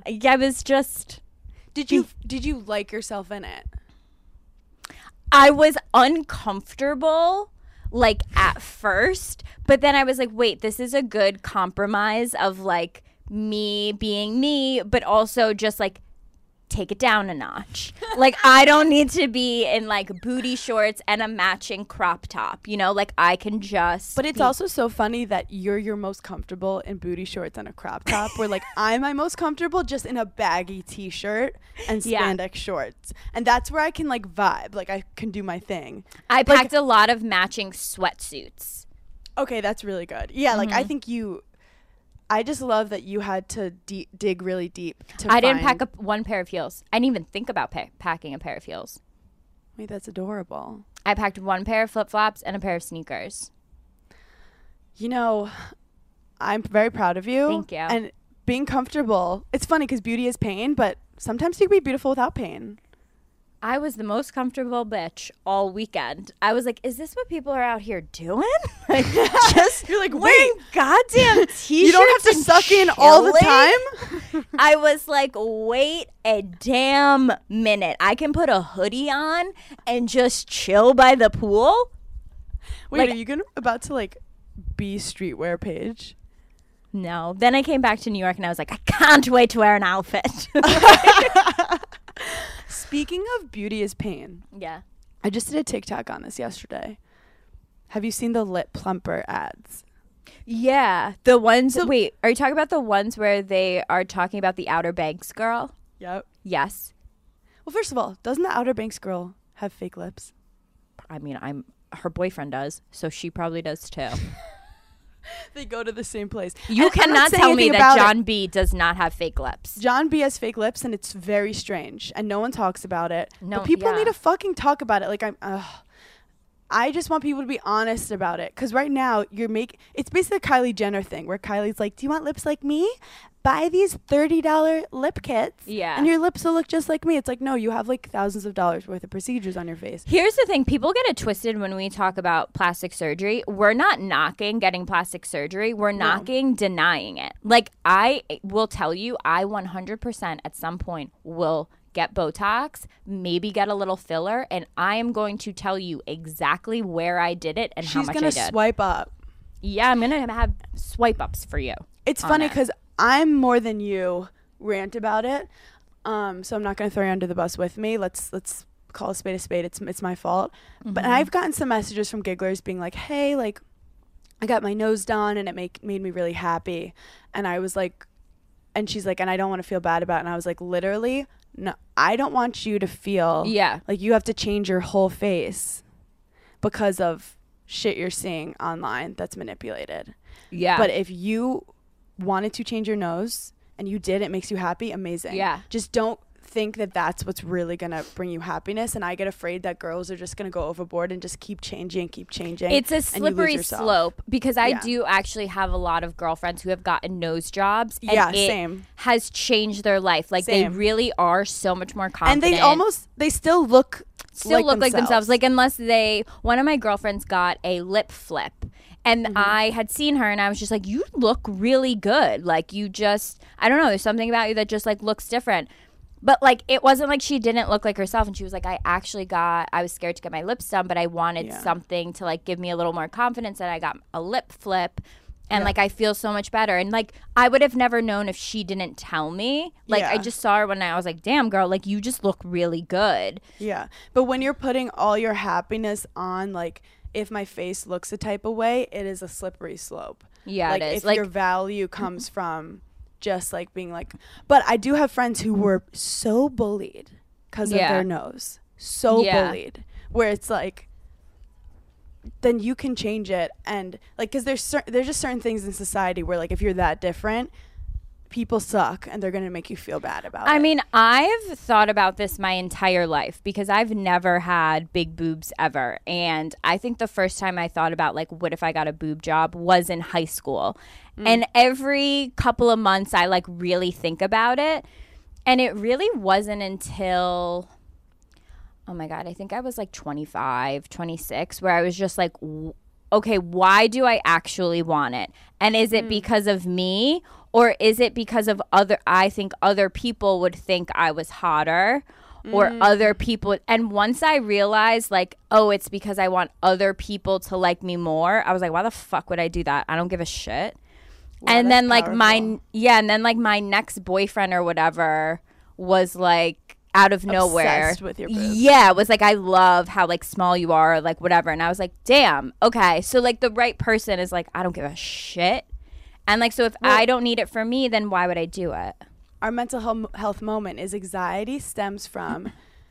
Did you like yourself in it? I was uncomfortable, like at first, but then I was like, wait, this is a good compromise of like me being me, but also just like take it down a notch. Like I don't need to be in like booty shorts and a matching crop top, you know, like I can just But it's also so funny that you're your most comfortable in booty shorts and a crop top where like I'm my most comfortable just in a baggy t-shirt and spandex shorts. And that's where I can like vibe, like I can do my thing. I packed a lot of matching sweatsuits. Okay, that's really good. Yeah, like I think I just love that you had to dig really deep. I didn't pack up one pair of heels. I didn't even think about packing a pair of heels. Wait, that's adorable. I packed one pair of flip-flops and a pair of sneakers. You know, I'm very proud of you. Thank you. And being comfortable. It's funny because beauty is pain, but sometimes you can be beautiful without pain. I was the most comfortable bitch all weekend. I was like, is this what people are out here doing? Like, just you're like, wearing goddamn t-shirts. You don't have to suck in all the time? I was like, wait a damn minute. I can put a hoodie on and just chill by the pool? Wait, like, are you about to like be streetwear Paige? No. Then I came back to New York and I was like, I can't wait to wear an outfit. Speaking of beauty is pain. Yeah. I just did a TikTok on this yesterday. Have you seen the lip plumper ads? Yeah. The ones, wait, are you talking about the ones where they are talking about the Outer Banks girl? Yep. Yes. Well, first of all, doesn't the Outer Banks girl have fake lips? I mean, her boyfriend does, so she probably does too. They go to the same place. You cannot tell me that John B does not have fake lips. John B has fake lips, and it's very strange, and no one talks about it. No, but people need to fucking talk about it. Like I just want people to be honest about it, because right now it's basically a Kylie Jenner thing, where Kylie's like, "Do you want lips like me? Buy these $30 lip kits, and your lips will look just like me." It's like, no, you have like thousands of dollars worth of procedures on your face. Here's the thing. People get it twisted when we talk about plastic surgery. We're not knocking getting plastic surgery. We're knocking denying it. Like, I will tell you, I 100% at some point will get Botox, maybe get a little filler, and I am going to tell you exactly where I did it and how much I did. She's going to swipe up. Yeah, I'm going to have swipe ups for you. It's funny because I'm more than you rant about it. So I'm not going to throw you under the bus with me. Let's call a spade a spade. It's my fault. Mm-hmm. But I've gotten some messages from gigglers being like, hey, like, I got my nose done and it made me really happy. And I was like, and she's like, and I don't want to feel bad about it. And I was like, literally, no, I don't want you to feel like you have to change your whole face because of shit you're seeing online that's manipulated. Yeah. But if you wanted to change your nose and you did, it makes you happy, amazing. Yeah. Just don't think that that's what's really gonna bring you happiness. And I get afraid that girls are just gonna go overboard and just keep changing. It's a slippery slope, because I do actually have a lot of girlfriends who have gotten nose jobs, and it has changed their life. Like they really are so much more confident, and they still look like themselves. Like unless one of my girlfriends got a lip flip, and I had seen her and I was just like, you look really good. Like you just, I don't know, there's something about you that just like looks different. But, like, it wasn't like she didn't look like herself. And she was like, I was scared to get my lips done, but I wanted something to, like, give me a little more confidence. And I got a lip flip. And, like, I feel so much better. And, like, I would have never known if she didn't tell me. Like, I just saw her one night. I was like, damn, girl, like, you just look really good. Yeah. But when you're putting all your happiness on, like, if my face looks a type of way, it is a slippery slope. Yeah, like, it is. If your value comes from just like being like, but I do have friends who were so bullied because of their nose, bullied, where it's like, then you can change it. And like, because there's just certain things in society where like if you're that different, people suck and they're gonna make you feel bad about it. I mean, I've thought about this my entire life because I've never had big boobs ever. And I think the first time I thought about like, what if I got a boob job was in high school. And every couple of months I like really think about it. And it really wasn't until, oh my God, I think I was like 25, 26, where I was just like, okay, why do I actually want it? And is it because of me? Or is it because of I think other people would think I was hotter, or other people. And once I realized like, oh, it's because I want other people to like me more, I was like, why the fuck would I do that? I don't give a shit. Wow, and then like my next boyfriend or whatever was like out of nowhere. Obsessed with your boobs. Yeah, it was like, I love how like small you are, like whatever. And I was like, damn, okay. So like the right person is like, I don't give a shit. And like, so if I don't need it for me, then why would I do it? Our mental health moment is anxiety stems from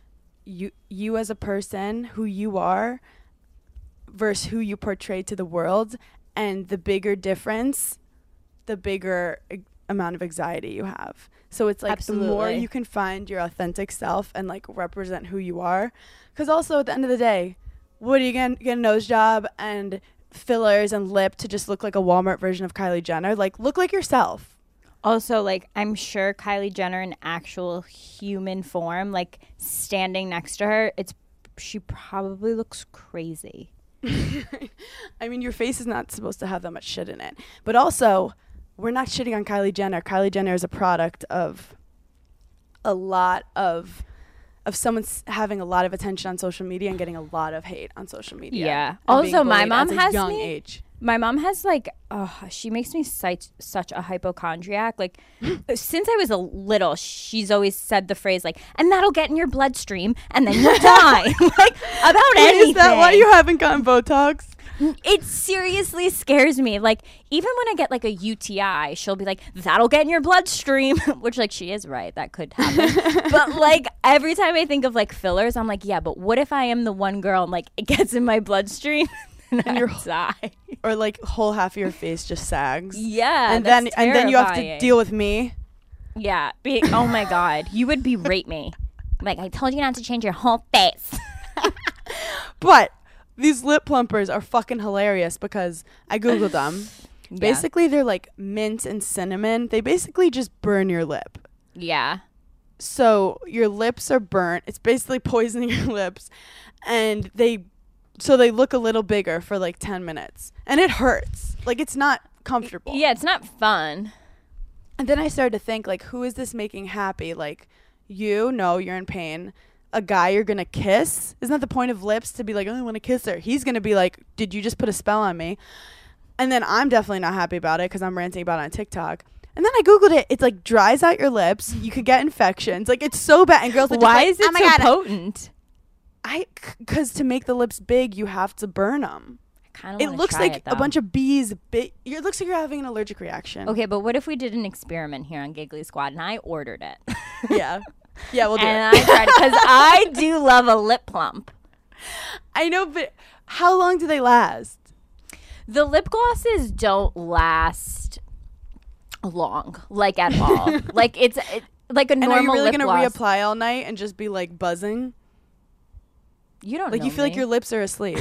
you as a person, who you are versus who you portray to the world. And the bigger difference, the bigger amount of anxiety you have. So it's like Absolutely. The more you can find your authentic self and like represent who you are. Because also at the end of the day, what are you going to get a nose job and fillers and lip to just look like a Walmart version of Kylie Jenner? Like, look like yourself. Also, like, I'm sure Kylie Jenner in actual human form, like standing next to her, she probably looks crazy. I mean, your face is not supposed to have that much shit in it. But also, we're not shitting on Kylie Jenner. Kylie Jenner is a product of a lot of someone having a lot of attention on social media and getting a lot of hate on social media. Yeah. Also, my mom has young age. My mom has like, she makes me such a hypochondriac. Like, since I was a little, she's always said the phrase like, and that'll get in your bloodstream and then you'll die. Like, about anything. Is that why you haven't gotten Botox? It seriously scares me. Like, even when I get like a UTI, she'll be like, that'll get in your bloodstream, which like she is right. That could happen. But like every time I think of like fillers, I'm like, yeah, but what if I am the one girl and like it gets in my bloodstream and you die? Or like whole half of your face just sags. Yeah. And then you have to deal with me. Yeah. Oh my God. You would berate me. Like, I told you not to change your whole face. But these lip plumpers are fucking hilarious because I Googled them. Yeah. Basically, they're like mint and cinnamon. They basically just burn your lip. Yeah. So your lips are burnt. It's basically poisoning your lips. And they look a little bigger for like 10 minutes. And it hurts. Like, it's not comfortable. Yeah, it's not fun. And then I started to think, like, who is this making happy? Like, you're in pain. A guy you're going to kiss? Isn't that the point of lips, to be like, oh, I want to kiss her? He's going to be like, did you just put a spell on me? And then I'm definitely not happy about it because I'm ranting about it on TikTok. And then I Googled it. It's like dries out your lips. You could get infections. Like, it's so bad. And girls are Why just is it so potent? Because to make the lips big, you have to burn them. kind of It looks like a bunch of bees. It looks like you're having an allergic reaction. Okay, but what if we did an experiment here on Giggly Squad and I ordered it? Yeah. Yeah, we'll do and it. I tried it because I do love a lip plump. I know, but how long do they last? The lip glosses don't last long, like at all. Like it's like a normal lip gloss. And are you really going to reapply all night and just be like buzzing? You don't like know you feel me. like your lips are asleep.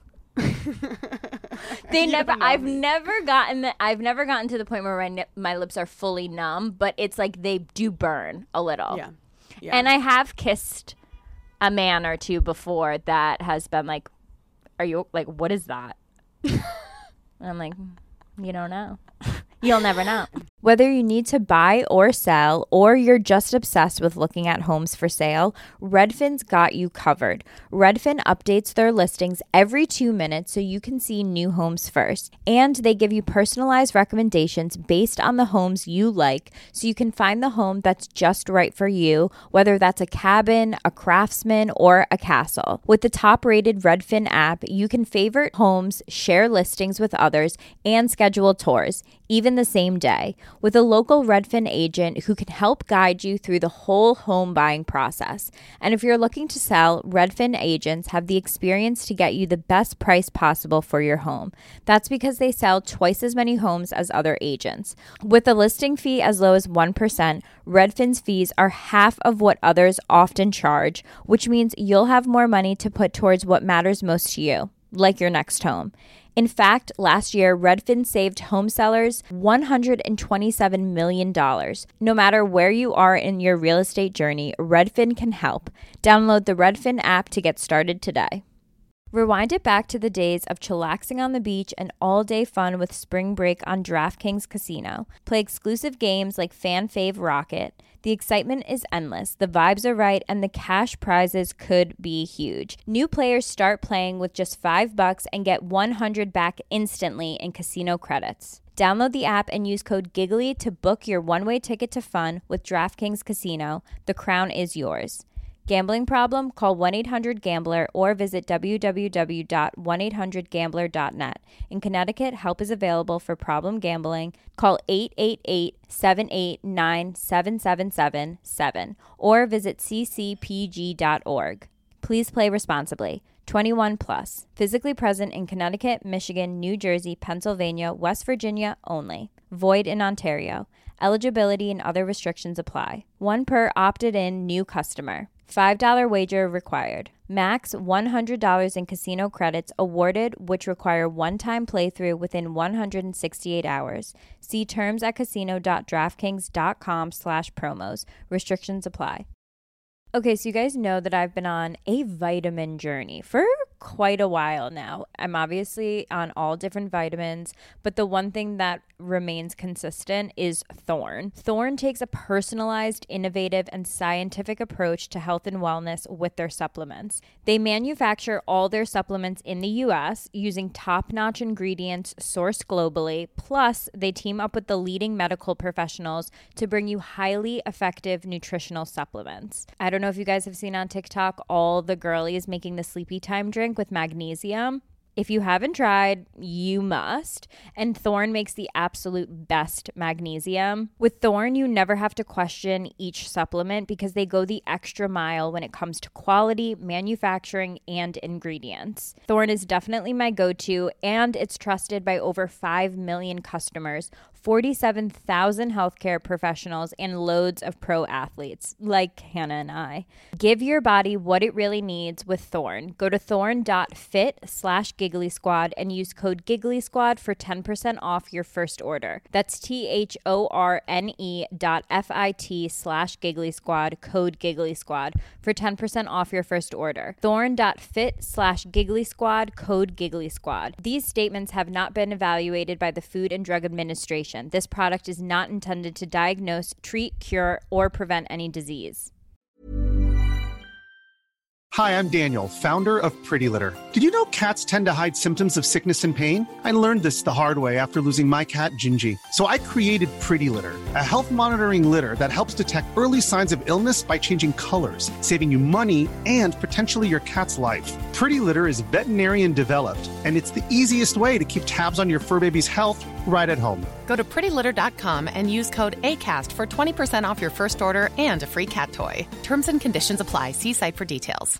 I've never gotten to the point where my lips are fully numb, but it's like they do burn a little. Yeah. And I have kissed a man or two before that has been like, are you like, what is that? And I'm like, you don't know. You'll never know. Whether you need to buy or sell, or you're just obsessed with looking at homes for sale, Redfin's got you covered. Redfin updates their listings every 2 minutes so you can see new homes first. And they give you personalized recommendations based on the homes you like, so you can find the home that's just right for you, whether that's a cabin, a craftsman, or a castle. With the top-rated Redfin app, you can favorite homes, share listings with others, and schedule tours, even the same day, with a local Redfin agent who can help guide you through the whole home buying process. And if you're looking to sell, Redfin agents have the experience to get you the best price possible for your home. That's because they sell twice as many homes as other agents. With a listing fee as low as 1%, Redfin's fees are half of what others often charge, which means you'll have more money to put towards what matters most to you, like your next home. In fact, last year, Redfin saved home sellers $127 million. No matter where you are in your real estate journey, Redfin can help. Download the Redfin app to get started today. Rewind it back to the days of chillaxing on the beach and all-day fun with spring break on DraftKings Casino. Play exclusive games like Fan Fave Rocket. The excitement is endless, the vibes are right, and the cash prizes could be huge. New players start playing with just $5 and get $100 back instantly in casino credits. Download the app and use code GIGGLY to book your one-way ticket to fun with DraftKings Casino. The crown is yours. Gambling problem? Call 1-800-GAMBLER or visit www.1800gambler.net. In Connecticut, help is available for problem gambling. Call 888-789-7777 or visit ccpg.org. Please play responsibly. 21 plus. Physically present in Connecticut, Michigan, New Jersey, Pennsylvania, West Virginia only. Void in Ontario. Eligibility and other restrictions apply. 1 per opted-in new customer. $5 wager required. Max $100 in casino credits awarded, which require one-time playthrough within 168 hours. See terms at casino.draftkings.com/promos. Restrictions apply. Okay, so you guys know that I've been on a vitamin journey for quite a while now. I'm obviously on all different vitamins, but the one thing that remains consistent is Thorne. Thorne takes a personalized, innovative, and scientific approach to health and wellness with their supplements. They manufacture all their supplements in the U.S. using top-notch ingredients sourced globally, plus they team up with the leading medical professionals to bring you highly effective nutritional supplements. I don't know if you guys have seen on TikTok all the girlies making the sleepy time drink with magnesium. If you haven't tried, you must. And Thorne makes the absolute best magnesium. With Thorne, you never have to question each supplement because they go the extra mile when it comes to quality, manufacturing, and ingredients. Thorne is definitely my go-to, and it's trusted by over 5 million customers, 47,000 healthcare professionals, and loads of pro athletes like Hannah and I. Give your body what it really needs with Thorne. Go to thorne.fit/Giggly Squad and use code Giggly Squad for 10% off your first order. That's THORNE.FIT/Giggly Squad, code Giggly Squad for 10% off your first order. Thorne.fit/Giggly Squad, code Giggly Squad. These statements have not been evaluated by the Food and Drug Administration. This product is not intended to diagnose, treat, cure, or prevent any disease. Hi, I'm Daniel, founder of Pretty Litter. Did you know cats tend to hide symptoms of sickness and pain? I learned this the hard way after losing my cat, Gingy. So I created Pretty Litter, a health monitoring litter that helps detect early signs of illness by changing colors, saving you money and potentially your cat's life. Pretty Litter is veterinarian developed, and it's the easiest way to keep tabs on your fur baby's health right at home. Go to prettylitter.com and use code ACAST for 20% off your first order and a free cat toy. Terms and conditions apply. See site for details.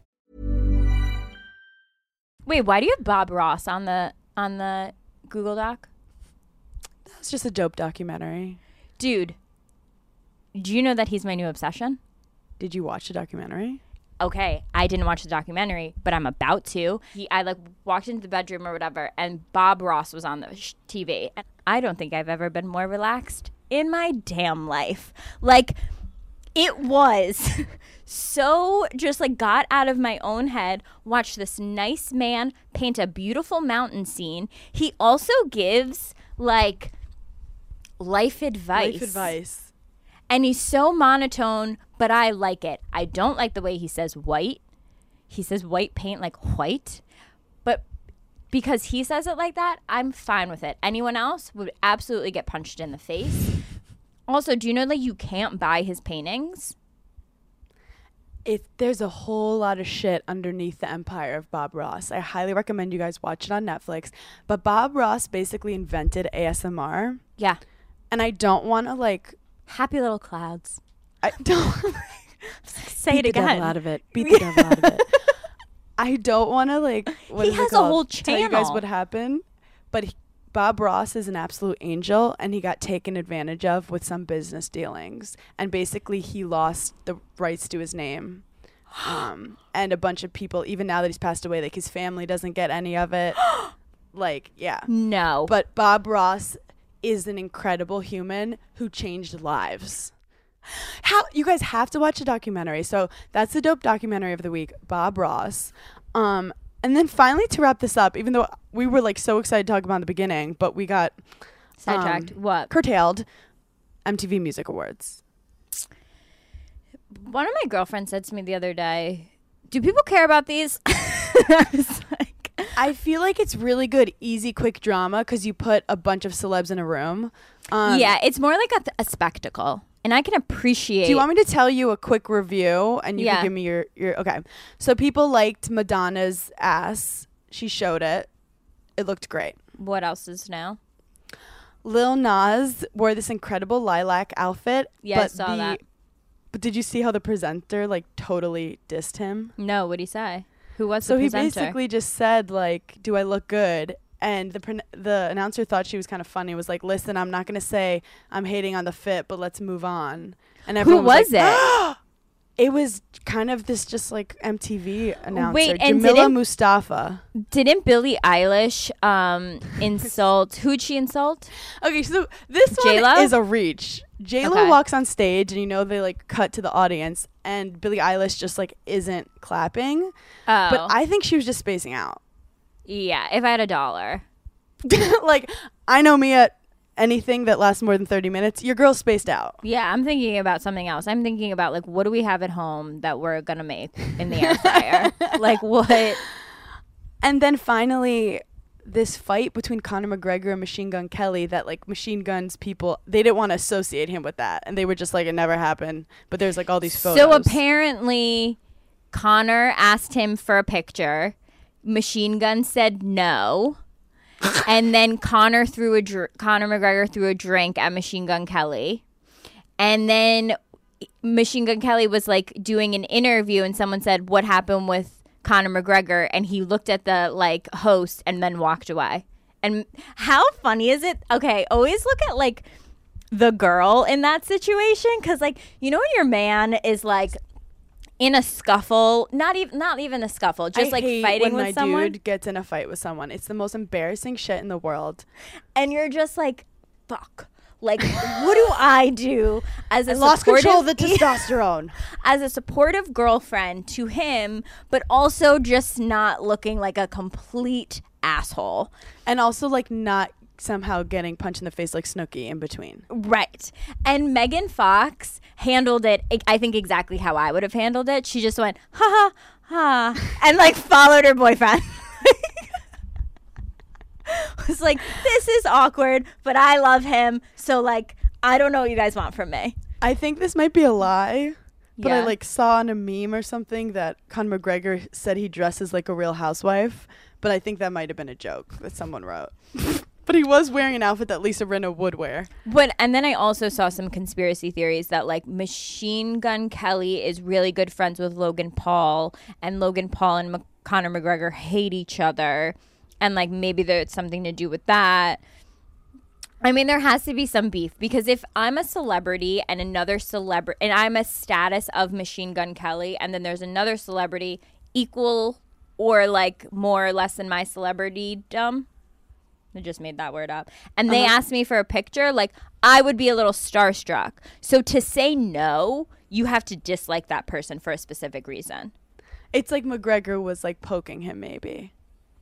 Wait, why do you have Bob Ross on the Google Doc? That was just a dope documentary. Dude, do you know that he's my new obsession? Did you watch the documentary? Okay, I didn't watch the documentary, but I'm about to. I walked into the bedroom or whatever, and Bob Ross was on the TV. And I don't think I've ever been more relaxed in my damn life. Like, it was so just got out of my own head, watched this nice man paint a beautiful mountain scene. He also gives life advice. Life advice. And he's so monotone, but I like it. I don't like the way he says white. He says white paint like white. But because he says it like that, I'm fine with it. Anyone else would absolutely get punched in the face. Also, do you know that you can't buy his paintings? There's a whole lot of shit underneath the empire of Bob Ross. I highly recommend you guys watch it on Netflix. But Bob Ross basically invented ASMR. Yeah. And I don't want to Happy little clouds. I don't say it again. Beat the devil out of it. Beat the devil out of it. I don't want to he has a whole tell you guys what happened, but Bob Ross is an absolute angel, and he got taken advantage of with some business dealings, and basically he lost the rights to his name, and a bunch of people, even now that he's passed away, his family doesn't get any of it. Yeah. No. But Bob Ross is an incredible human who changed lives. You guys have to watch a documentary. So that's the dope documentary of the week, Bob Ross. And then finally, to wrap this up, even though we were so excited to talk about in the beginning, but we got sidetracked. Curtailed. MTV Music Awards. One of my girlfriends said to me the other day, "Do people care about these?" I was like, I feel like it's really good, easy, quick drama because you put a bunch of celebs in a room. Yeah, it's more like a spectacle. And I can appreciate... Do you want me to tell you a quick review? And you can give me your... Okay. So people liked Madonna's ass. She showed it. It looked great. What else is new? Lil Nas wore this incredible lilac outfit. Yeah, I saw that. But did you see how the presenter totally dissed him? No, what'd he say? Who was the presenter? So he basically just said, do I look good? And the announcer thought she was kind of funny. Was like, listen, I'm not going to say I'm hating on the fit, but let's move on. And everyone was it? It was kind of this just MTV announcer. Wait, and Jamila Mustafa. Didn't Billie Eilish insult? Who'd she insult? Okay, so this J-Lo? one is a reach. J-Lo walks on stage and they cut to the audience and Billie Eilish just isn't clapping. Oh. But I think she was just spacing out. Yeah, if I had $1. I know me at anything that lasts more than 30 minutes, your girl's spaced out. Yeah, I'm thinking about something else. I'm thinking about what do we have at home that we're going to make in the air fryer? What? And then finally, this fight between Conor McGregor and Machine Gun Kelly that Machine Gun's people, they didn't want to associate him with that. And they were just it never happened. But there's all these photos. So apparently Conor asked him for a picture. Machine Gun said no. And then Conor McGregor threw a drink at Machine Gun Kelly. And then Machine Gun Kelly was doing an interview and someone said, "What happened with Conor McGregor?" And he looked at the host and then walked away. And how funny is it? Okay, always look at the girl in that situation, because when your man is in a scuffle, not even a scuffle, just fighting with someone. When my dude gets in a fight with someone, it's the most embarrassing shit in the world. And you're just fuck. What do I do as a lost control of the testosterone as a supportive girlfriend to him, but also just not looking like a complete asshole, and also not somehow getting punched in the face like Snooki in between. Right. And Megan Fox handled it, I think, exactly how I would have handled it. She just went, ha, ha, ha, and, like, followed her boyfriend. Was like, this is awkward, but I love him, so, like, I don't know what you guys want from me. I think this might be a lie, but I, Yeah. like, saw on a meme or something that Conor McGregor said he dresses like a real housewife, but I think that might have been a joke that someone wrote. But he was wearing an outfit that Lisa Rinna would wear. And then I also saw some conspiracy theories that, like, Machine Gun Kelly is really good friends with Logan Paul, and Logan Paul and Conor McGregor hate each other, and, like, maybe there's something to do with that. I mean, there has to be some beef, because if I'm a celebrity and another celebrity, and I'm a status of Machine Gun Kelly, and then there's another celebrity equal or, like, more or less than my celebritydom, I just made that word up, and they asked me for a picture, like, I would be a little starstruck. So to say no, you have to dislike that person for a specific reason. It's like McGregor was, like, poking him maybe.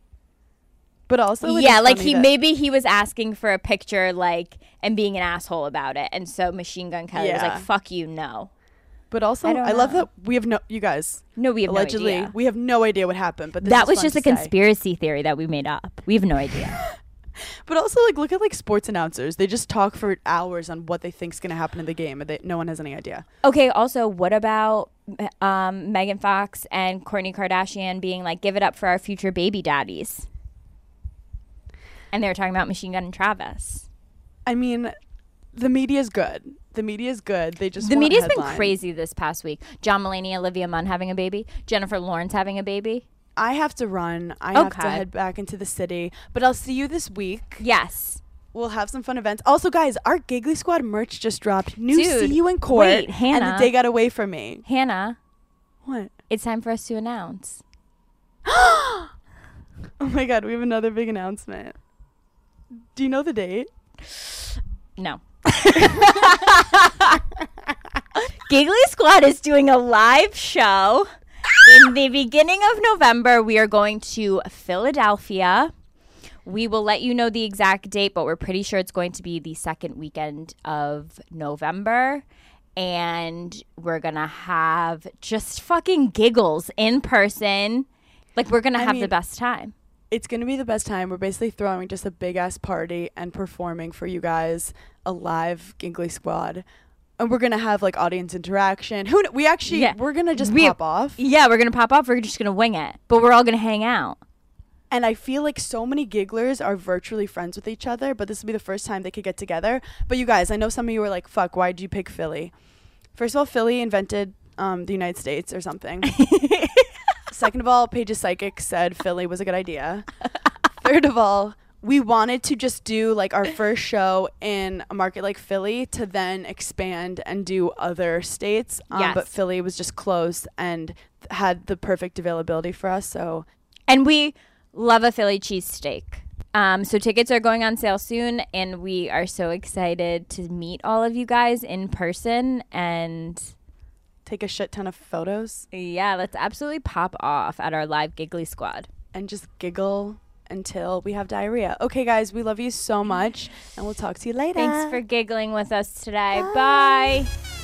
But also, Yeah, like, maybe he was asking for a picture, like, and being an asshole about it. And so Machine Gun Kelly was like, fuck you, no. But also, I love that we have you guys. No, we have allegedly, no idea. we have no idea what happened. But that was just a conspiracy theory that we made up. We have no idea. But also, like, look at, like, sports announcers. They just talk for hours on what they think's going to happen in the game, and no one has any idea. Okay, also, what about Megan Fox and Kourtney Kardashian being like, give it up for our future baby daddies? And they were talking about Machine Gun and Travis. I mean, the media's good. The media's good. They just The want a media's been headline. crazy this past week. John Mulaney, Olivia Munn having a baby. Jennifer Lawrence having a baby. I have to run. I have to head back into the city. But I'll see you this week. Yes. We'll have some fun events. Also, guys, our Giggly Squad merch just dropped. New Dude, See You in Court. wait, Hannah. And The Day Got Away From Me. Hannah, What? it's time for us to announce. Oh my God, we have another big announcement. Do you know the date? No. Giggly Squad is doing a live show. In the beginning of November, we are going to Philadelphia. We will let you know the exact date, but we're pretty sure it's going to be the second weekend of November. And we're going to have just fucking giggles in person. Like, we're going to have the best time. It's going to be the best time. We're basically throwing just a big-ass party and performing for you guys a live Giggly Squad. And we're going to have, like, audience interaction. We're going to just pop off. Yeah, we're going to pop off. We're just going to wing it. But we're all going to hang out. And I feel like so many gigglers are virtually friends with each other, but this will be the first time they could get together. But you guys, I know some of you were like, fuck, why'd you pick Philly? First of all, Philly invented the United States or something. Second of all, Paige's psychic said Philly was a good idea. Third of all, we wanted to just do like our first show in a market like Philly to then expand and do other states. Yes. But Philly was just close and had the perfect availability for us. And we love a Philly cheesesteak. So tickets are going on sale soon, and we are so excited to meet all of you guys in person and take a shit ton of photos. Yeah, let's absolutely pop off at our live Giggly Squad. And just giggle until we have diarrhea. Okay, guys, we love you so much, and we'll talk to you later. Thanks for giggling with us today. Bye.